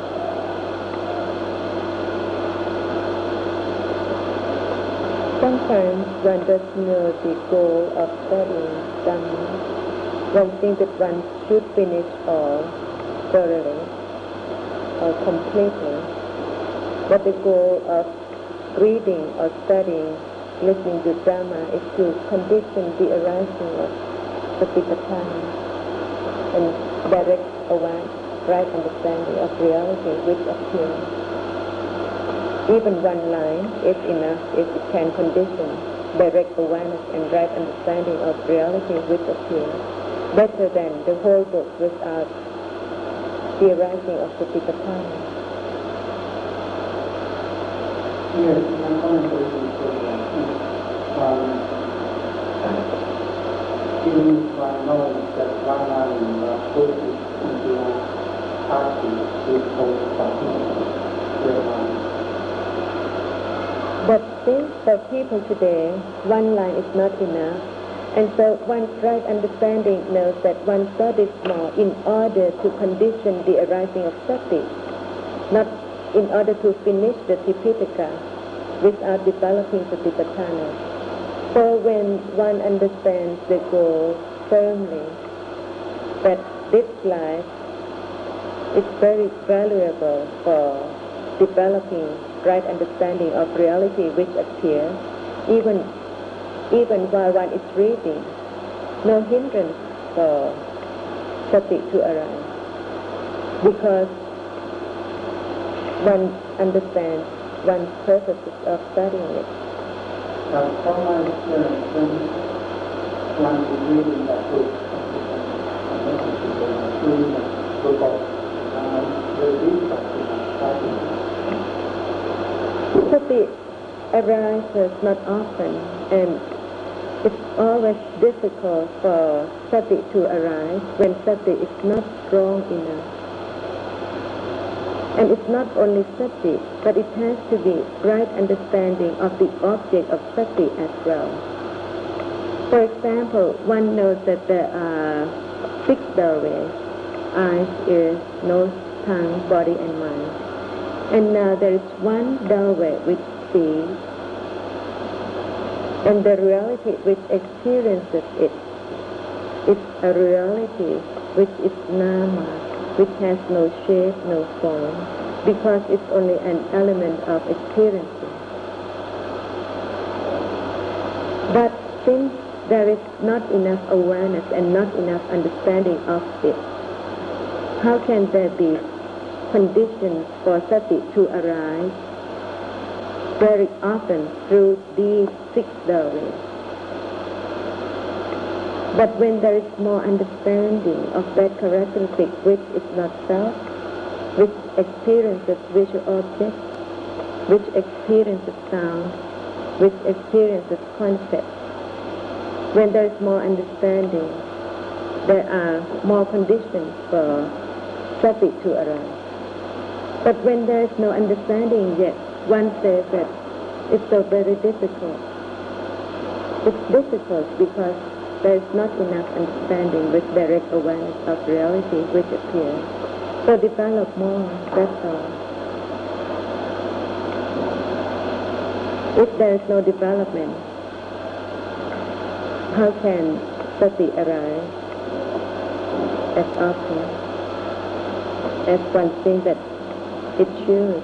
Sometimes one doesn't know the goal of studying Dhamma. One thinks that one should finish all thoroughly or completely. But the goal of reading or studying, listening to Dhamma is to condition the arising of Satipatthana and direct awareness, right understanding of reality which appears. Even one line is enough if it can condition direct awareness and right understanding of reality which appears, better than the whole book without the arising of Satipatthana. Yes, my commentation is um, even if one knows that one line is put into a party, is called something. But since for people today, one line is not enough, and so one's right understanding knows that one studies more in order to condition the arising of sati, not in order to finish the Tipitaka without developing Satipatthana. So when one understands the goal firmly, that this life is very valuable for developing right understanding of reality which appears, even even while one is reading, no hindrance for sati to arise, because one understands one's purposes of studying it. Uh, from my experience, when one is reading that book, reading the book of uh, the deep practice, Sati arises not often, and it's always difficult for sati to arise when sati is not strong enough. And it's not only sati, but it has to be right understanding of the object of sati as well. For example, one knows that there are six doorways: eyes, ears, nose, tongue, body, and mind. And now there is one doorway which sees, and the reality which experiences it is a reality which is nama, which has no shape, no form, because it's only an element of experiencing. But since there is not enough awareness and not enough understanding of it, how can there be conditions for sati to arise very often through these six doorways? But when there is more understanding of that characteristic which is not self, which experiences visual objects, which experiences sound, which experiences concepts, when there is more understanding, there are more conditions for sati to arise. But when there is no understanding yet, one says that it's so very difficult. It's difficult because there is not enough understanding with direct awareness of reality which appears. So develop more, that's all. If there is no development, how can sati arise as often as one thinks that it should?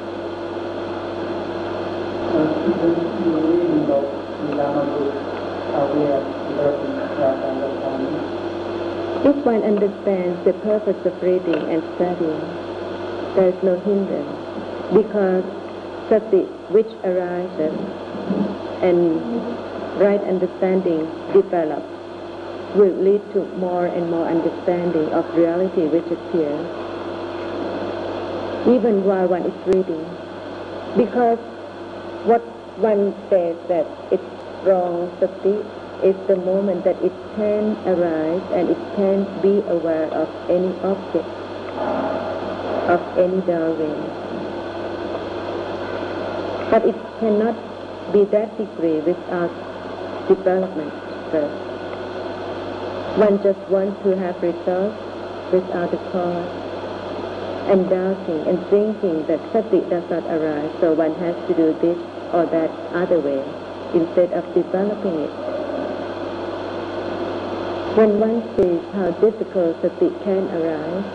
If one understands the purpose of reading and studying, there is no hindrance, because sati which arises and right understanding develops will lead to more and more understanding of reality which appears, even while one is reading. Because what one says that it's wrong sati, is the moment that it can arise and it can be aware of any object, of any Darwin. But it cannot be that degree without development first. One just wants to have results without a cause, and doubting and thinking that sati does not arise, so one has to do this or that other way, instead of developing it. When one sees how difficult sati can arise,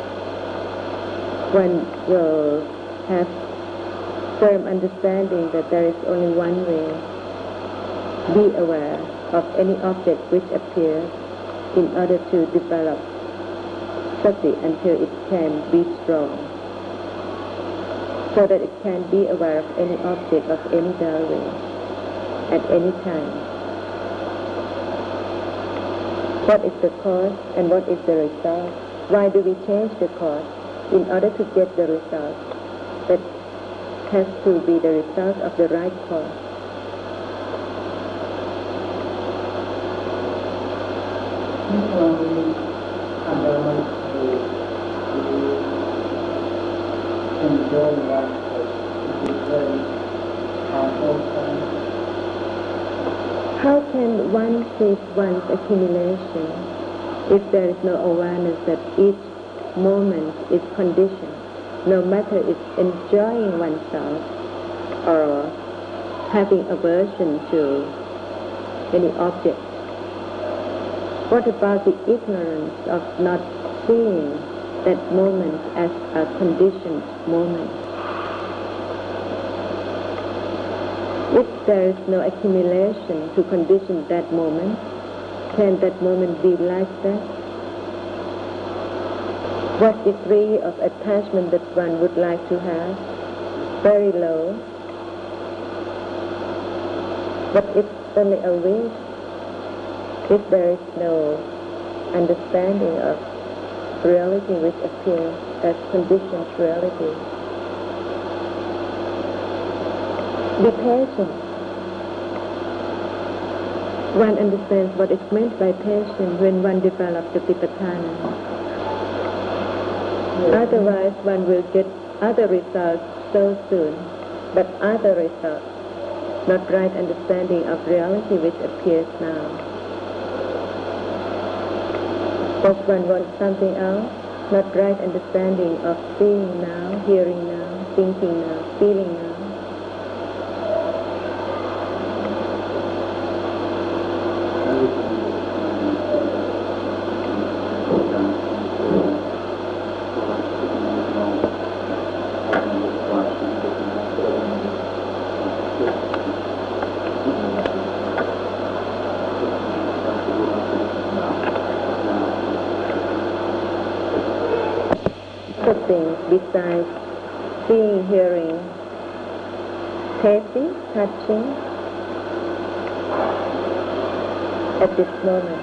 one will have firm understanding that there is only one way. Be aware of any object which appears in order to develop sati until it can be strong, so that it can be aware of any object of any Darwin at any time. What is the cause and what is the result? Why do we change the cause? In order to get the result, that has to be the result of the right cause. Enjoy life as it is very harmful. How can one cease one's accumulation if there is no awareness that each moment is conditioned, no matter it's enjoying oneself or having aversion to any object? What about the ignorance of not seeing that moment as a conditioned moment? If there is no accumulation to condition that moment, can that moment be like that? What degree of attachment that one would like to have? Very low. But it's only a wish. If there is no understanding of reality which appears as conditioned reality. Be patient. One understands what is meant by patience when one develops the Satipatthana. Otherwise one will get other results so soon, but other results, not right understanding of reality which appears now. Does one want something else? Not right understanding of seeing now, hearing now, thinking now, feeling now. Things besides seeing, hearing, tasting, touching at this moment.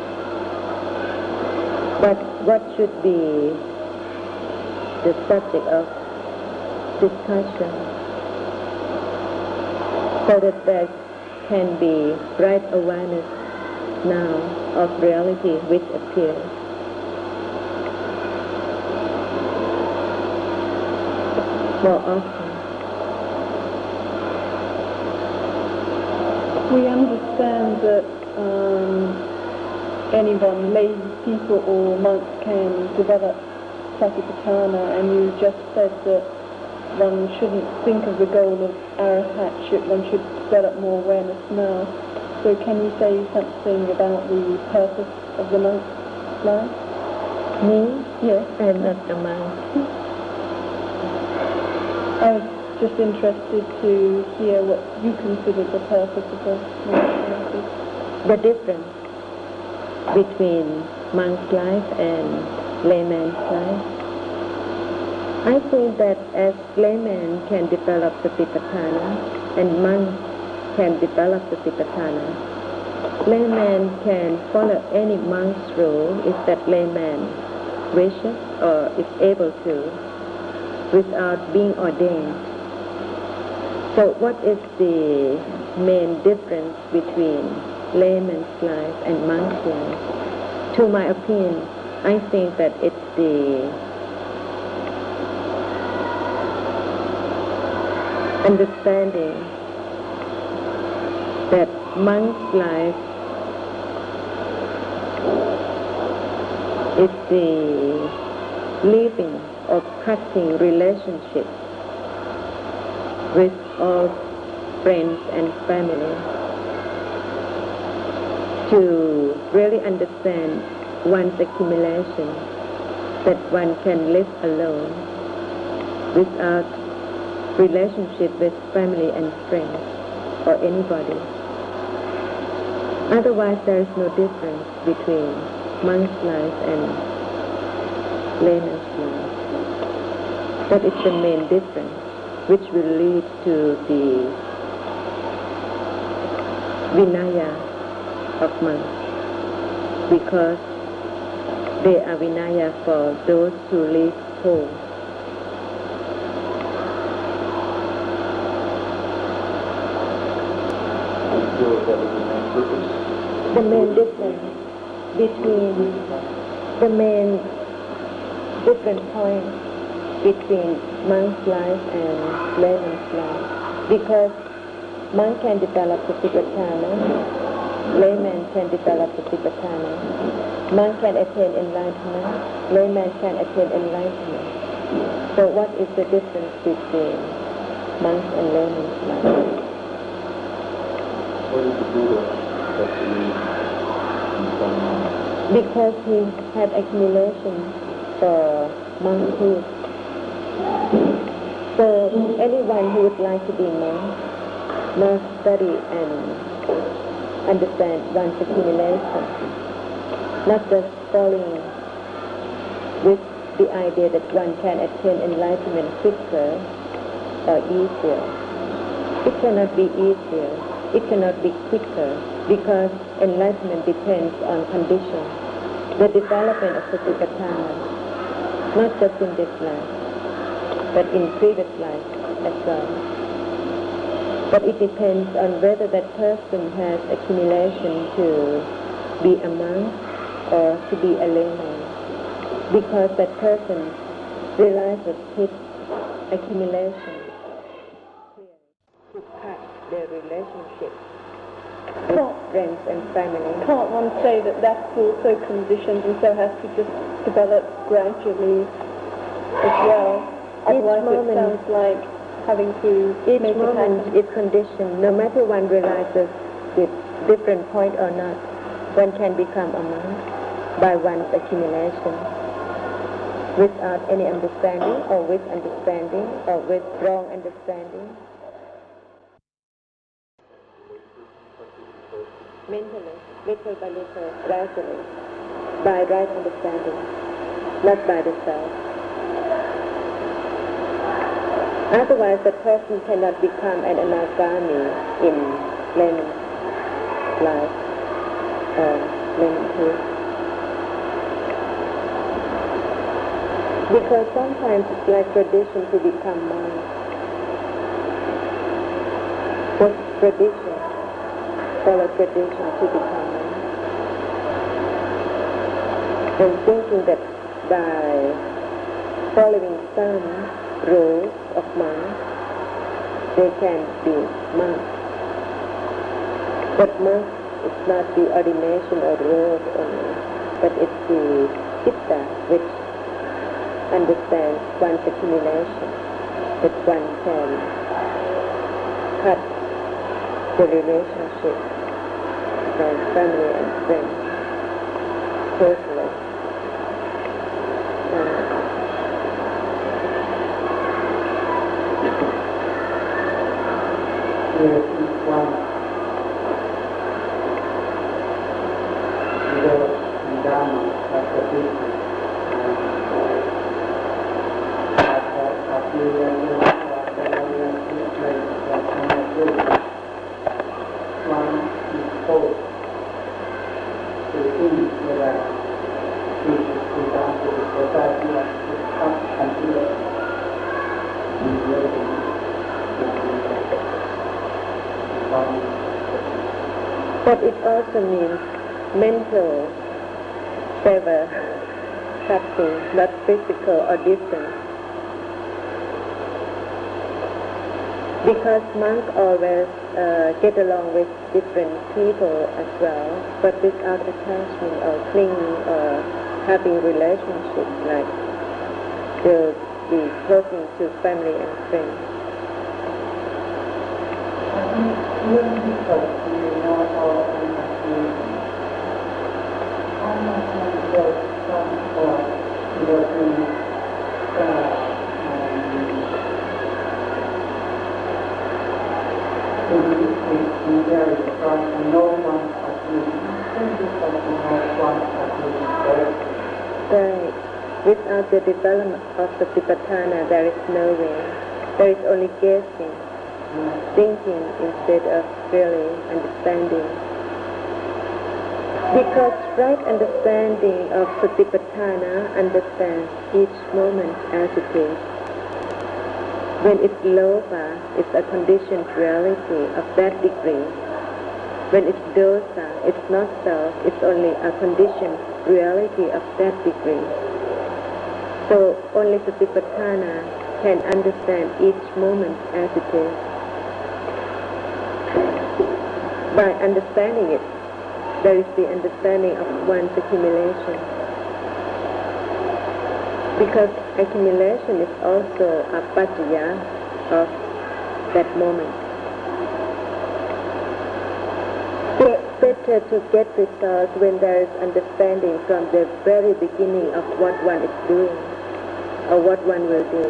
But what should be the subject of discussion so that there can be right awareness now of reality which appears? More often. We understand that um, anyone, lay people or monks, can develop Satipatthana, and you just said that one shouldn't think of the goal of arahatship, one should develop more awareness now. So can you say something about the purpose of the monk's life? Me? Yes. I am not a monk. I was just interested to hear what you consider the purpose of the monk's life. The difference between monk's life and layman's life. I think that as layman can develop Satipatthana and monks can develop Satipatthana, layman can follow any monk's rule if that layman wishes or is able to, without being ordained. So what is the main difference between layman's life and monk's life? To my opinion, I think that it's the understanding that monk's life is the living or cutting relationship with all friends and family, to really understand one's accumulation, that one can live alone without relationship with family and friends or anybody. Otherwise, there is no difference between monk's life and layman's life. That is the main difference, which will lead to the Vinaya of monks, because they are Vinaya for those who live whole. The main difference between the main different point between monk's life and layman's life, because monk can develop Satipatthana, layman can develop Satipatthana. Monk can attain enlightenment, layman can attain enlightenment. So what is the difference between monk's and layman's life? What is the Buddha actually in some monks? Because he had accumulation for monkhood. So anyone who would like to be monk must study and understand one's accumulation, not just falling with the idea that one can attain enlightenment quicker or easier. It cannot be easier. It cannot be quicker, because enlightenment depends on conditions. The development of Satipatthana, not just in this life, but in previous life as well. But it depends on whether that person has accumulation to be a monk or to be a layman, because that person realizes his accumulation to cut their relationship with Can't- friends and family. Can't one say that that's also conditioned and so has to just develop gradually as well? Otherwise it moment- sounds like having to Each make it moment happen. is conditioned. No matter one realizes with different point or not, one can become a monk by one's accumulation without any understanding or with understanding or with wrong understanding. Mentally, little by little, gradually, by right understanding, not by the self. Otherwise, the person cannot become an anagami in layman's life or laymanhood. Because sometimes it's like tradition to become monk. Just tradition, follow tradition to become monk. And thinking that by following some rules of monks, they can be monks. But monk is not the ordination or rules only, but it's the citta which understands one's accumulation, that one can cut the relationship from family and friends totally. Uh, Yes, each one develops in Dharma as a business. One is told to think whether he should go down to the society and to come and do it. But it also means mental sever something, not physical or distant. Because monks always uh, get along with different people as well, but without attachment or clinging or having relationships like they'll be talking to family and friends. Right. Without the development of Satipatthana, there is no way. There is only guessing, thinking instead of really understanding. Because right understanding of Satipatthana understands each moment as it is. When it's lopa, it's a conditioned reality of that degree. When it's dosa, it's not self, it's only a conditioned reality of that degree. So only Satipatthana can understand each moment as it is. By understanding it, there is the understanding of one's accumulation. Because accumulation is also a paccaya of that moment. It's better to get results when there is understanding from the very beginning of what one is doing or what one will do,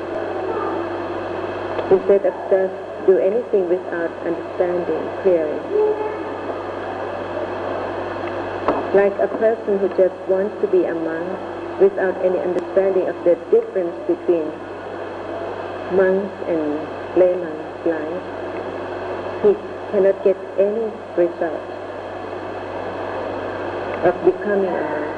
instead of just do anything without understanding clearly. Like a person who just wants to be a monk without any understanding of the difference between monks and layman's life, he cannot get any result of becoming a monk.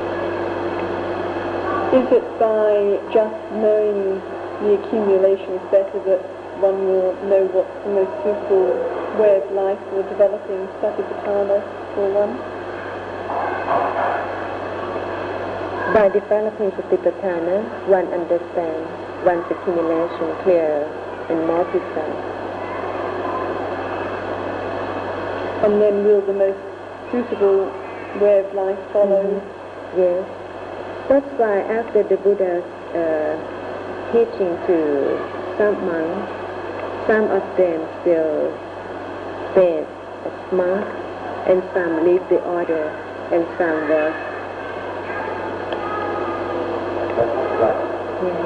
Is it by just knowing the accumulations better that one will know what's the most suitable way of life for developing Satipatthana for one? By developing Satipatthana, one understands one's accumulation clearer and more precise. And then will the most suitable way of life follow? Mm-hmm. Yes. That's why after the Buddha's uh, teaching to some monks, some of them still stay as monks, and some leave the order, and some was. Yes.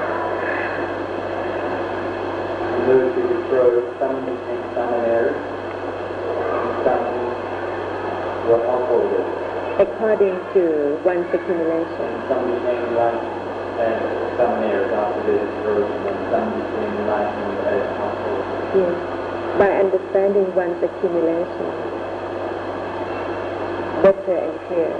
Those who betrothed, some became samaritans, and some were householders. According to one's accumulation. Some became like uh, samaritans after their betrothal, and some became enlightened as householders. Yes. By understanding one's accumulation better and clearer.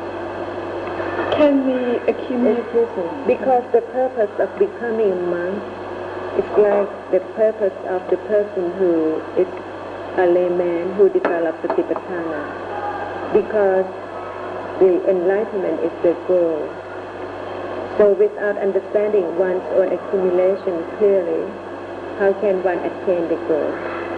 Can the accumulation... Because the purpose of becoming a monk is like the purpose of the person who is a layman who develops Satipatthana. Because the enlightenment is the goal. So without understanding one's own accumulation clearly, how can one attain the goal?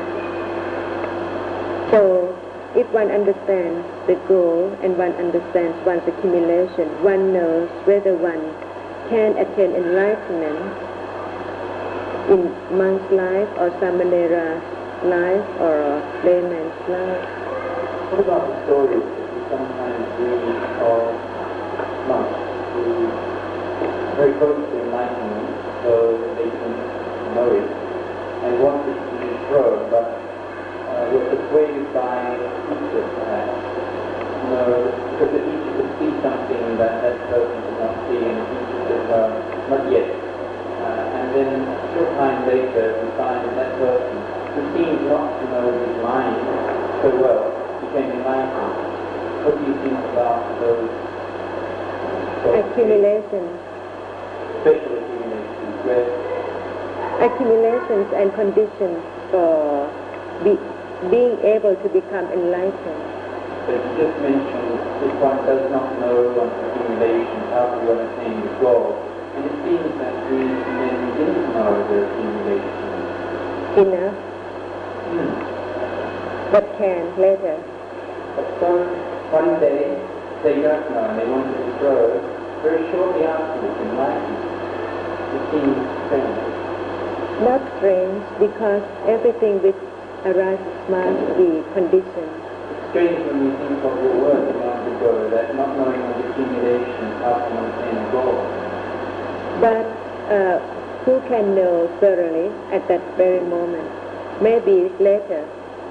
So if one understands the goal and one understands one's accumulation, one knows whether one can attain enlightenment in monk's life or samanera's life or a layman's life. What about the stories that we sometimes read of monks who are very close to enlightenment, so they can know it, and wanted to be thrown, but uh, were persuaded by teachers perhaps, you know, because the teacher could see something that that person did not see, and the teacher said, no, not yet. Uh, and then a short time later, we find that that person, who seems not to know his mind so well, became enlightened. What do you think about those Accumulations. special accumulations, where Accumulations and conditions for be, being able to become enlightened. But you just mentioned if one does not know one's accumulation, how to one attain the goal. And it seems that these men didn't know their accumulation. Enough, Hmm. but can later. But so one day they don't know and they want to grow, very shortly afterwards enlightened. It seems strange. Not strange, because everything which arises must be conditioned. It's strange when we think of your word a moment ago, that not knowing one's accumulation, how can one attain a goal? But uh, who can know thoroughly at that very moment? Maybe later.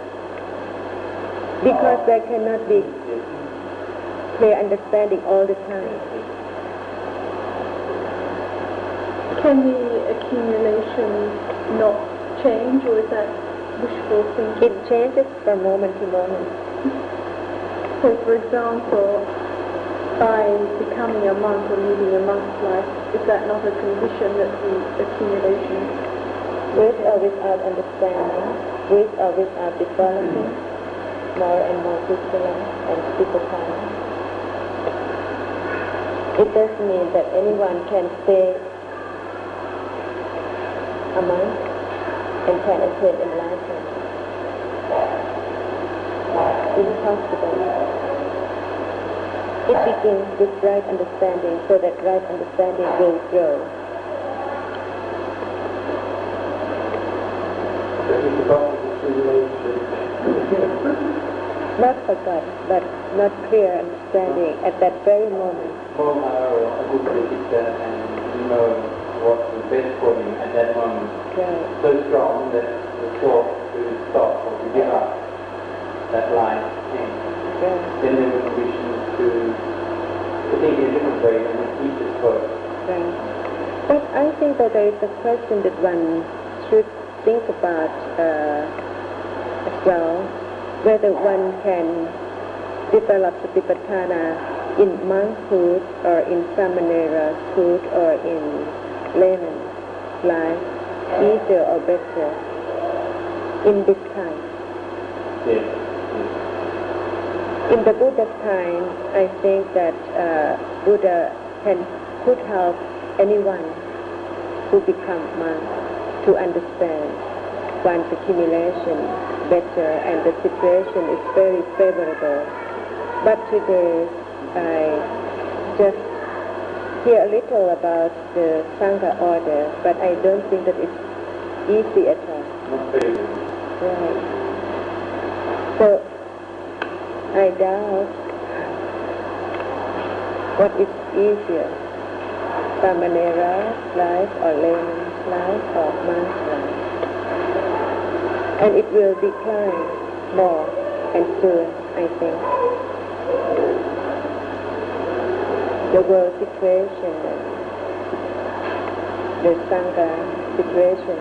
Because there cannot be Yes. clear understanding all the time. Can the accumulation not change, or is that wishful thinking? It changes from moment to moment. So, for example, by becoming a monk or leading a monk's life, is that not a condition that the accumulation? With or without understanding, with or without developing more and more vigilance and discipline. It does mean that anyone can stay a monk and can attain enlightenment. Impossible. It begins with right understanding, so that right understanding will grow. But he forgot his accumulation. Not forgot, but not clear understanding at that very moment. Moha or a good teacher, and you know what was best for him at that moment. Right. So strong that the thought to stop or to give up that line came. Right. Then there were conditions to, to think in a different way than the teacher spoke. Right. But I think that there is a question that one should think about uh, as well, whether one can develop Satipatthana in monkhood or in Samanerahood or in layman's life, easier or better in this time. Yes. In the Buddha's time, I think that uh, Buddha can, could help anyone who become monk to understand one's accumulation better, and the situation is very favorable. But today, I just hear a little about the Sangha order, but I don't think that it's easy at all. Not favorable. Right. So, I doubt what is easier, Samanera life or layman's life or monk's life. And it will decline more and soon, I think. The world situation and the Sangha situation.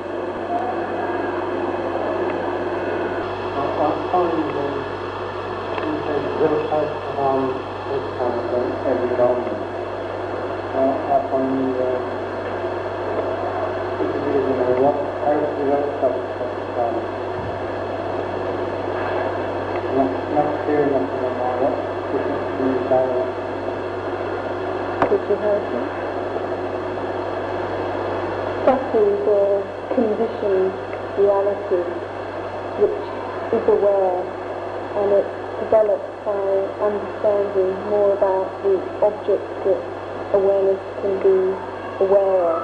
I find that very hard around this kind of thing every moment. Uh, I find uh, it is, you know, what I develop such um, not, not clear enough to know what this is being done. Could you help me? Sati is a conditioned reality which is aware, and it develops by understanding more about the objects that awareness can be aware of.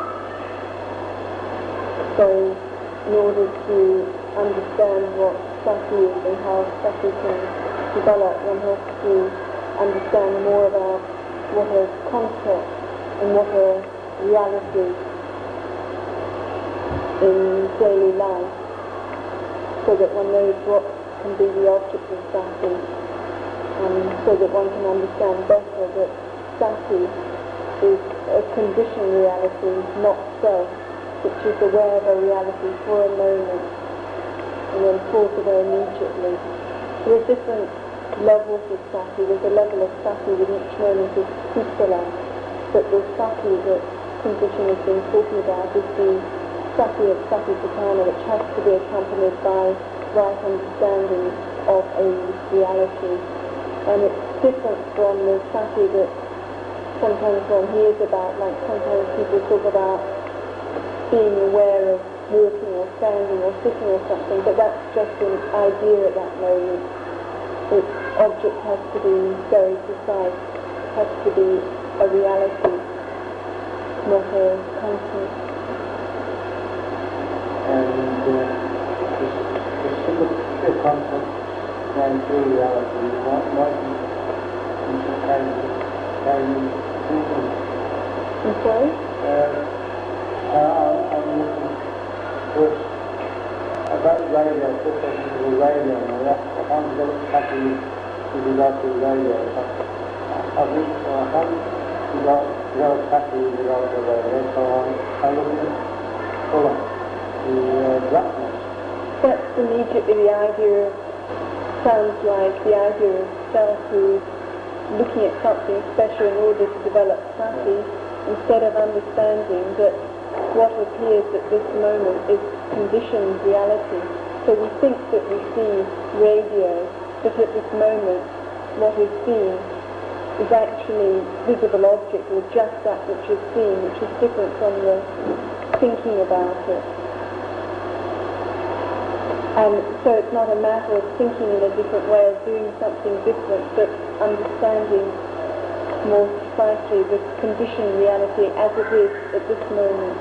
So in order to understand what Sati is and how Sati can develop, one has to understand more about what a concept and what a reality in daily life, so that one knows what can be the object of Sati, and so that one can understand better that Sati is a conditioned reality, not self, which is aware of a reality for a moment and then falls away immediately. There are different levels of Sati. There's a level of Sati with each moment is kusala, but the Sati that condition has been talking about is the Sati of Satipatthana, which has to be accompanied by right understanding of a reality. And it's different from the sati that sometimes one hears about, like sometimes people talk about being aware of walking or standing or sitting or something, but that's just an idea at that moment. The object has to be very precise, has to be a reality, not a concept. And uh, this, this simple concept and true reality might, might be interchangeable, carrying thinking. I'm sorry? Uh, uh, I'm looking first about radio, first I think of the radio, and I can't develop happy with regard to the radio. I, I think well, I haven't developed, developed happy with regard to the radio, so I'm, I'm looking at colour, the uh, blackness. That's immediately the idea of, sounds like the idea of self who is looking at something special in order to develop sati, instead of understanding that what appears at this moment is conditioned reality. So we think that we see radio, but at this moment what is seen is actually visible object, or just that which is seen, which is different from the thinking about it. And so it's not a matter of thinking in a different way, of doing something different, but understanding more precisely the conditioned reality as it is at this moment.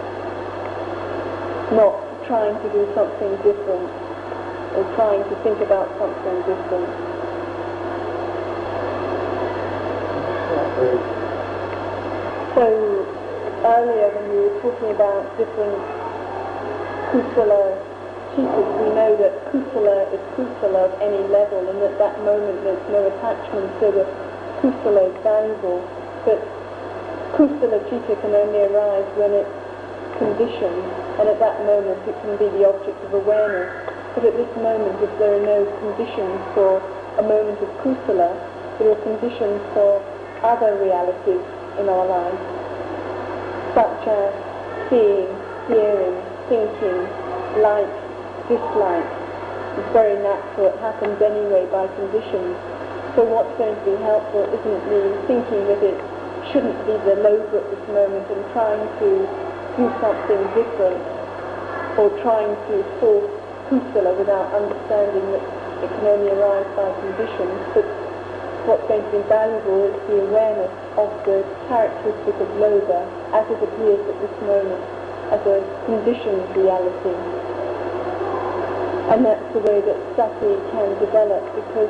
Not trying to do something different, or trying to think about something different. So earlier when we were talking about different kusala chitas, we know that kusala is kusala at any level, and at that moment there's no attachment, so the kusala is valuable. But kusala chitta can only arise when it's conditioned, and at that moment it can be the object of awareness. But at this moment, if there are no conditions for a moment of kusala, there are conditions for other realities in our lives, such as seeing, hearing, thinking, like, dislike. It's very natural, it happens anyway by conditions. So what's going to be helpful isn't the thinking that it shouldn't be the loba at this moment and trying to do something different, or trying to force kusala without understanding that it can only arise by conditions. But what's going to be valuable is the awareness of the characteristic of loba as it appears at this moment, as a conditioned reality. And that's the way that sati can develop, because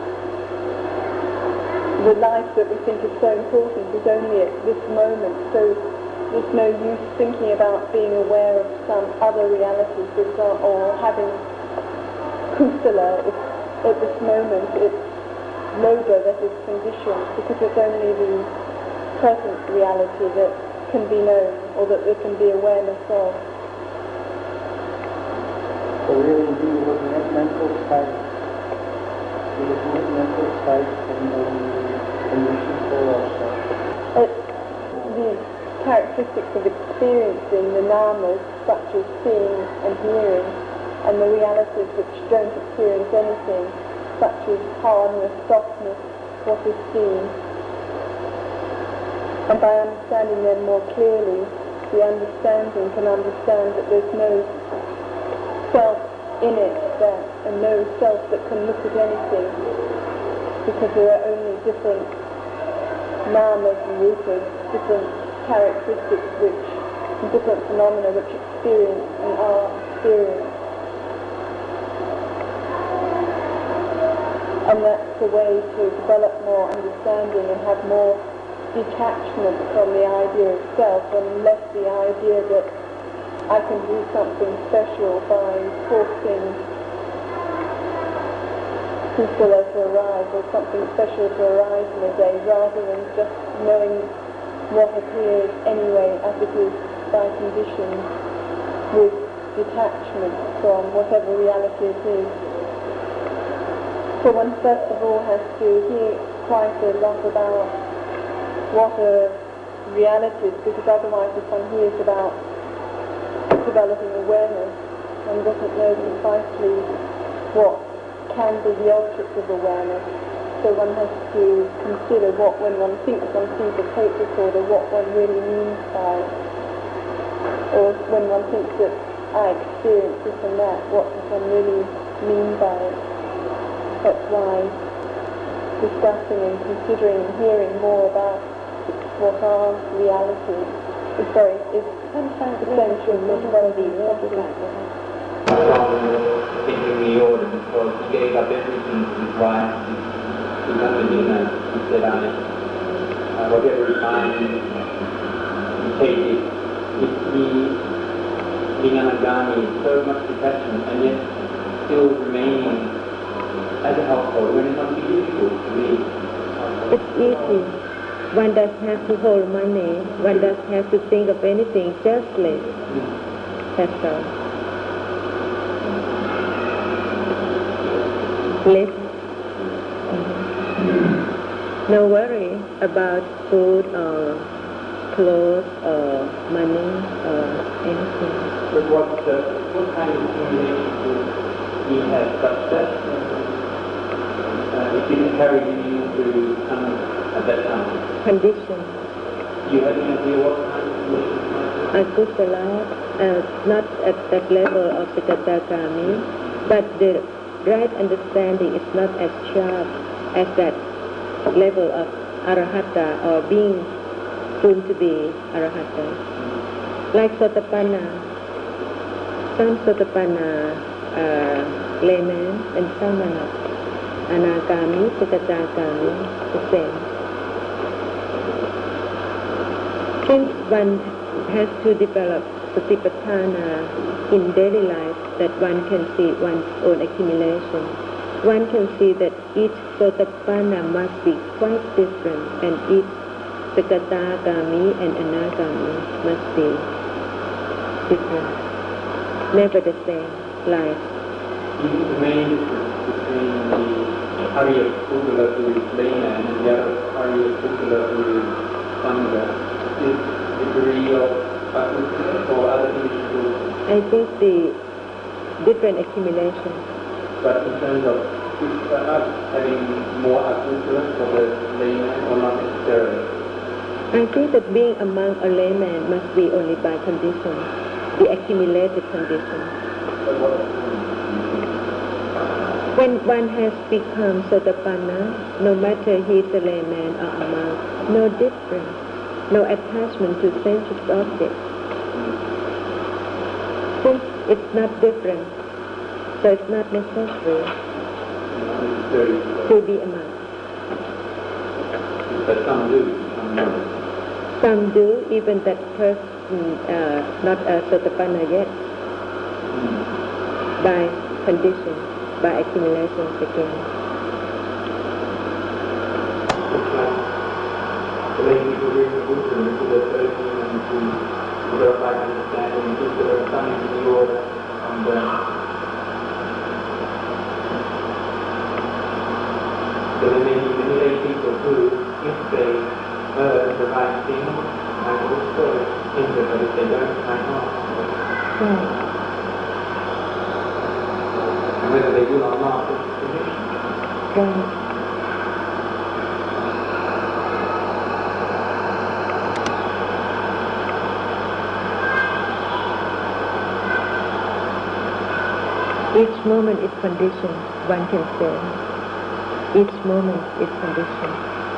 the life that we think is so important is only at this moment. So there's no use thinking about being aware of some other reality, for example, or having kusala. If at this moment it's loba that is conditioned, because it's only the present reality that can be known, or that there can be awareness of. So really, you're looking at mental state. You're looking at mental state and um, conditions for ourselves. It's the characteristics of experiencing the namas, such as seeing and hearing, and the realities which don't experience anything, such as hardness, softness, what is seen. And by understanding them more clearly, the understanding can understand that there's no self in it, that, and no self that can look at anything, because there are only different namas and rupas, different characteristics which, different phenomena which experience and are experienced. And that's the way to develop more understanding and have more detachment from the idea of self, and less the idea that I can do something special by forcing kusala to arise, or something special to arise in a day, rather than just knowing what appears anyway as it is by conditions, with detachment from whatever reality it is. So one first of all has to hear quite a lot about what are realities, because otherwise if one hears about developing awareness, one doesn't know precisely what can be the object of awareness. So one has to consider what, when one thinks one sees a tape recorder, what one really means by it. Or when one thinks that I experience this and that, what does one really mean by it? That's why discussing and considering and hearing more about what are realities is very, is sometimes essential for one of these topics. Thinking the order because he gave up everything to his wife, to become a dinner. He said, I, uh, whatever he finds, he takes it. If he, being an Anagami, so much detachment and yet still remaining as a household when it must be difficult to be. It's easy. One doesn't have to hold money. One doesn't have to think of anything. Just live. That's all. Live. Mm-hmm. No worry about food or clothes or money or anything. But what, uh, what kind of accumulation do he have such that uh, it didn't carry him into some at that time? Condition. You have any idea what kind of conditions? A good life, uh, not at that level of the Gatagami, but the right understanding is not as sharp as that level of Arahata or being soon to be Arahata. Like Sotapanna, some Sotapanna uh, laymen and some are Anagami, Sakadagami, the same. Since one has to develop Satipatthana in daily life, that one can see one's own accumulation, one can see that each Sotapanna must be quite different, and each Sakadagami and Anagami must be different, never the same life. The main difference between the Arya Pugala who is layman and the other Arya Pugala who is Sangha is the degree of Akusala or other individuals? I think the different accumulation. But in terms of uh, us having more Akusala for the layman or not necessarily? I think that being among a layman must be only by condition, the accumulated condition. But what When one has become Sotapanna, no matter he is a layman or a monk, no difference, no attachment to sensuous objects. Since it's not different, so it's not necessary to be a monk. But some do, some don't. Some do, even that person uh, not a Sotapanna yet, Mm. by condition, by accumulations again. The way people read the Buddha and to the thirteen and to verify understanding, just there are some in the order and uh, there may be many lay people who, if they heard the right thing, might also enter, but if they don't, might not. Right. And whether they will or not, it's a condition. Right. Each moment is conditioned, one can say. Each moment is conditioned.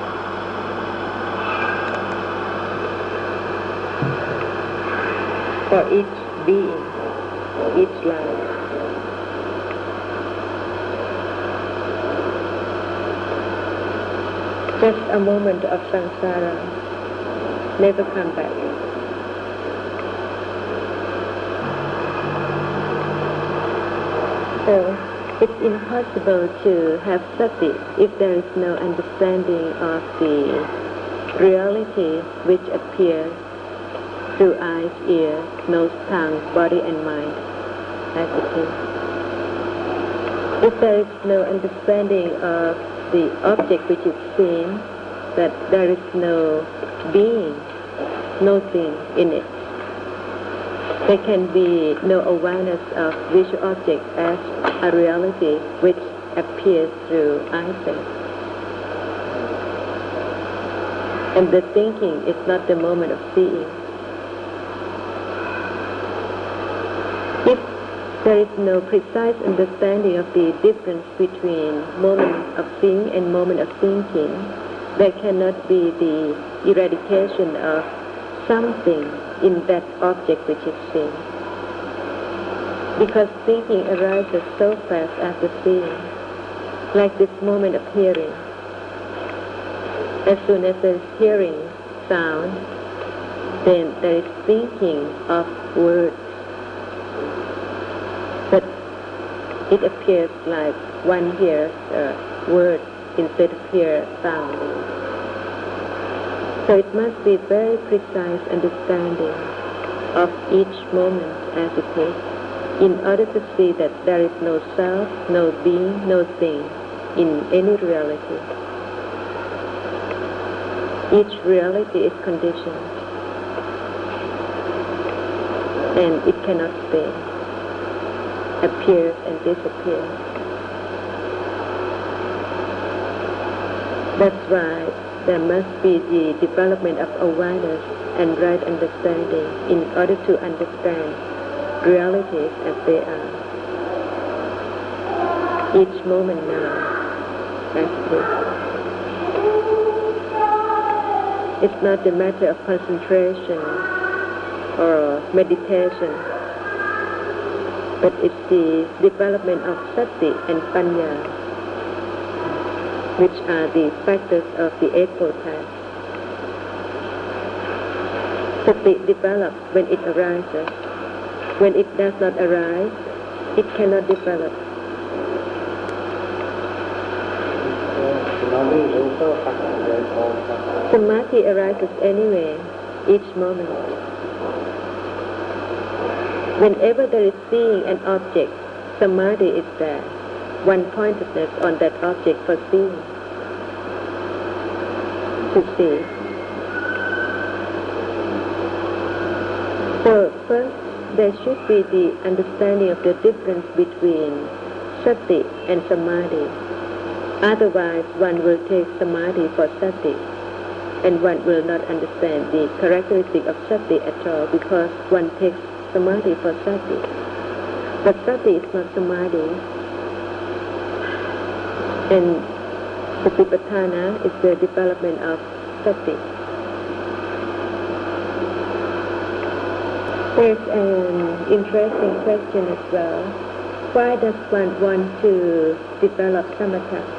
For each being, each life. Just a moment of samsara, never come back. So it's impossible to have sati if there is no understanding of the reality which appears through eyes, ears, nose, tongue, body and mind as it is. If there is no understanding of the object which is seen, that there is no being, no thing in it, There can be no awareness of visual object as a reality which appears through eyesight. And the thinking is not the moment of seeing. If there is no precise understanding of the difference between moment of seeing and moment of thinking, there cannot be the eradication of something in that object which is seen. Because thinking arises so fast after seeing, like this moment of hearing. As soon as there is hearing sound, then there is thinking of words. But it appears like one hears a word instead of hear sound. So it must be very precise understanding of each moment as it is, in order to see that there is no self, no being, no thing in any reality. Each reality is conditioned, and it cannot stay, appears and disappears. That's why there must be the development of awareness and right understanding in order to understand realities as they are. Each moment now, as it is. It's not a matter of concentration or meditation, but it's the development of sati and panya, which are the factors of the Eightfold Path. Sati develops when it arises. When it does not arise, it cannot develop. Samadhi arises anyway, each moment. Whenever there is seeing an object, samadhi is there, one-pointedness on that object for seeing, to see. So first, there should be the understanding of the difference between sati and samadhi. Otherwise, one will take samadhi for sati, and one will not understand the characteristic of sati at all, because one takes samadhi for sati. But sati is not samadhi, and satipatthana is the development of sati. There's an interesting question as well. Why does one want to develop samatha?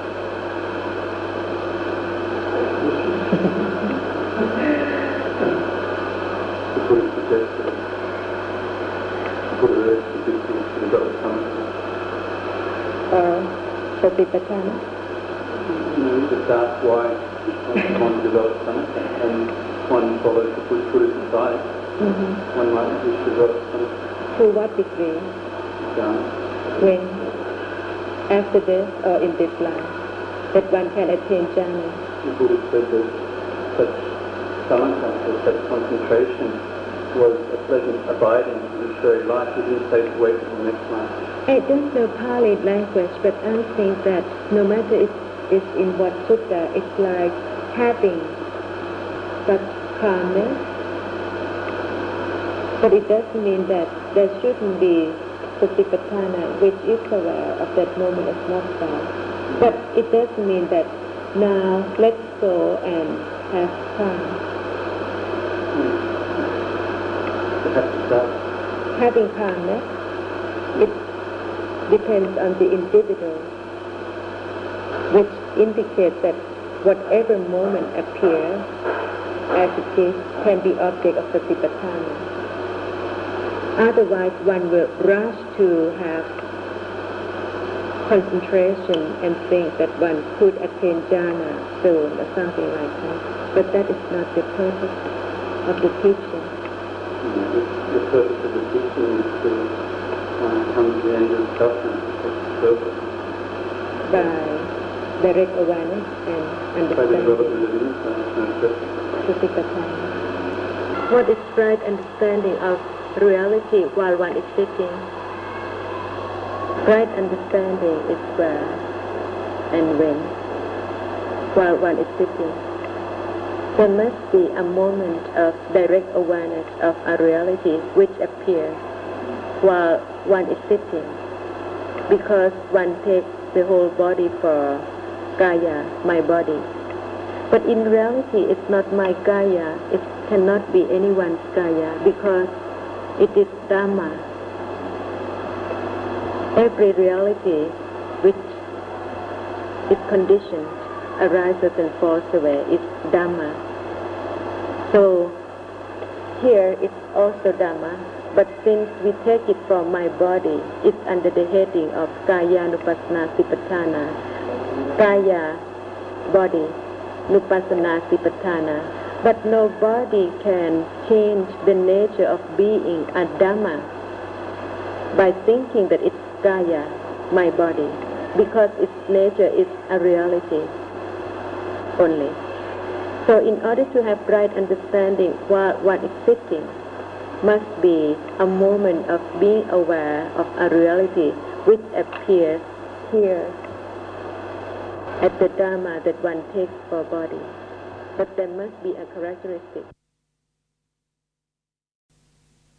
Or satipatthana? No, you just ask why one develops samatha, and one follows the Buddhist advice. Mm-hmm. One might wish to develop samatha. To what degree? Jhana. When? After death or in this life? That one can attain jhana? The Buddha said that such samatha, or such concentration, was a pleasant abiding in this very life. He didn't say to wait until the next life. I don't know Pali language, but I think that no matter it is in what sutta, it's like having such calmness. But it doesn't mean that there shouldn't be satipatthana, which is aware of that moment of not-self. But it doesn't mean that now let's go and have calm. Hmm. Having calmness, it depends on the individual, which indicates that whatever moment appears as it is can be object of satipatthana. Otherwise, one will rush to have concentration and think that one could attain jhana soon or something like that. But that is not the purpose of the teaching. The purpose of the teaching is to uh, come to the end of suffering. That's the purpose. By direct awareness and By the understanding. development of insight, no purpose. Satipatthana. What is right understanding of reality while one is sitting. Right understanding is where and when, while one is sitting. There must be a moment of direct awareness of a reality which appears while one is sitting, because one takes the whole body for Kaya, my body. But in reality, it's not my Kaya, it cannot be anyone's Kaya, because it is Dhamma. Every reality which is conditioned, arises and falls away, is Dhamma. So here it's also Dhamma, but since we take it from my body, it's under the heading of Kaya Nupassana Sipatthana. Kaya, body, Nupassana Sipatthana. But nobody can change the nature of being a Dhamma by thinking that it's Kaya, my body, because its nature is a reality only. So in order to have right understanding while one is sitting, must be a moment of being aware of a reality which appears here at the Dhamma that one takes for body. But there must be a characteristic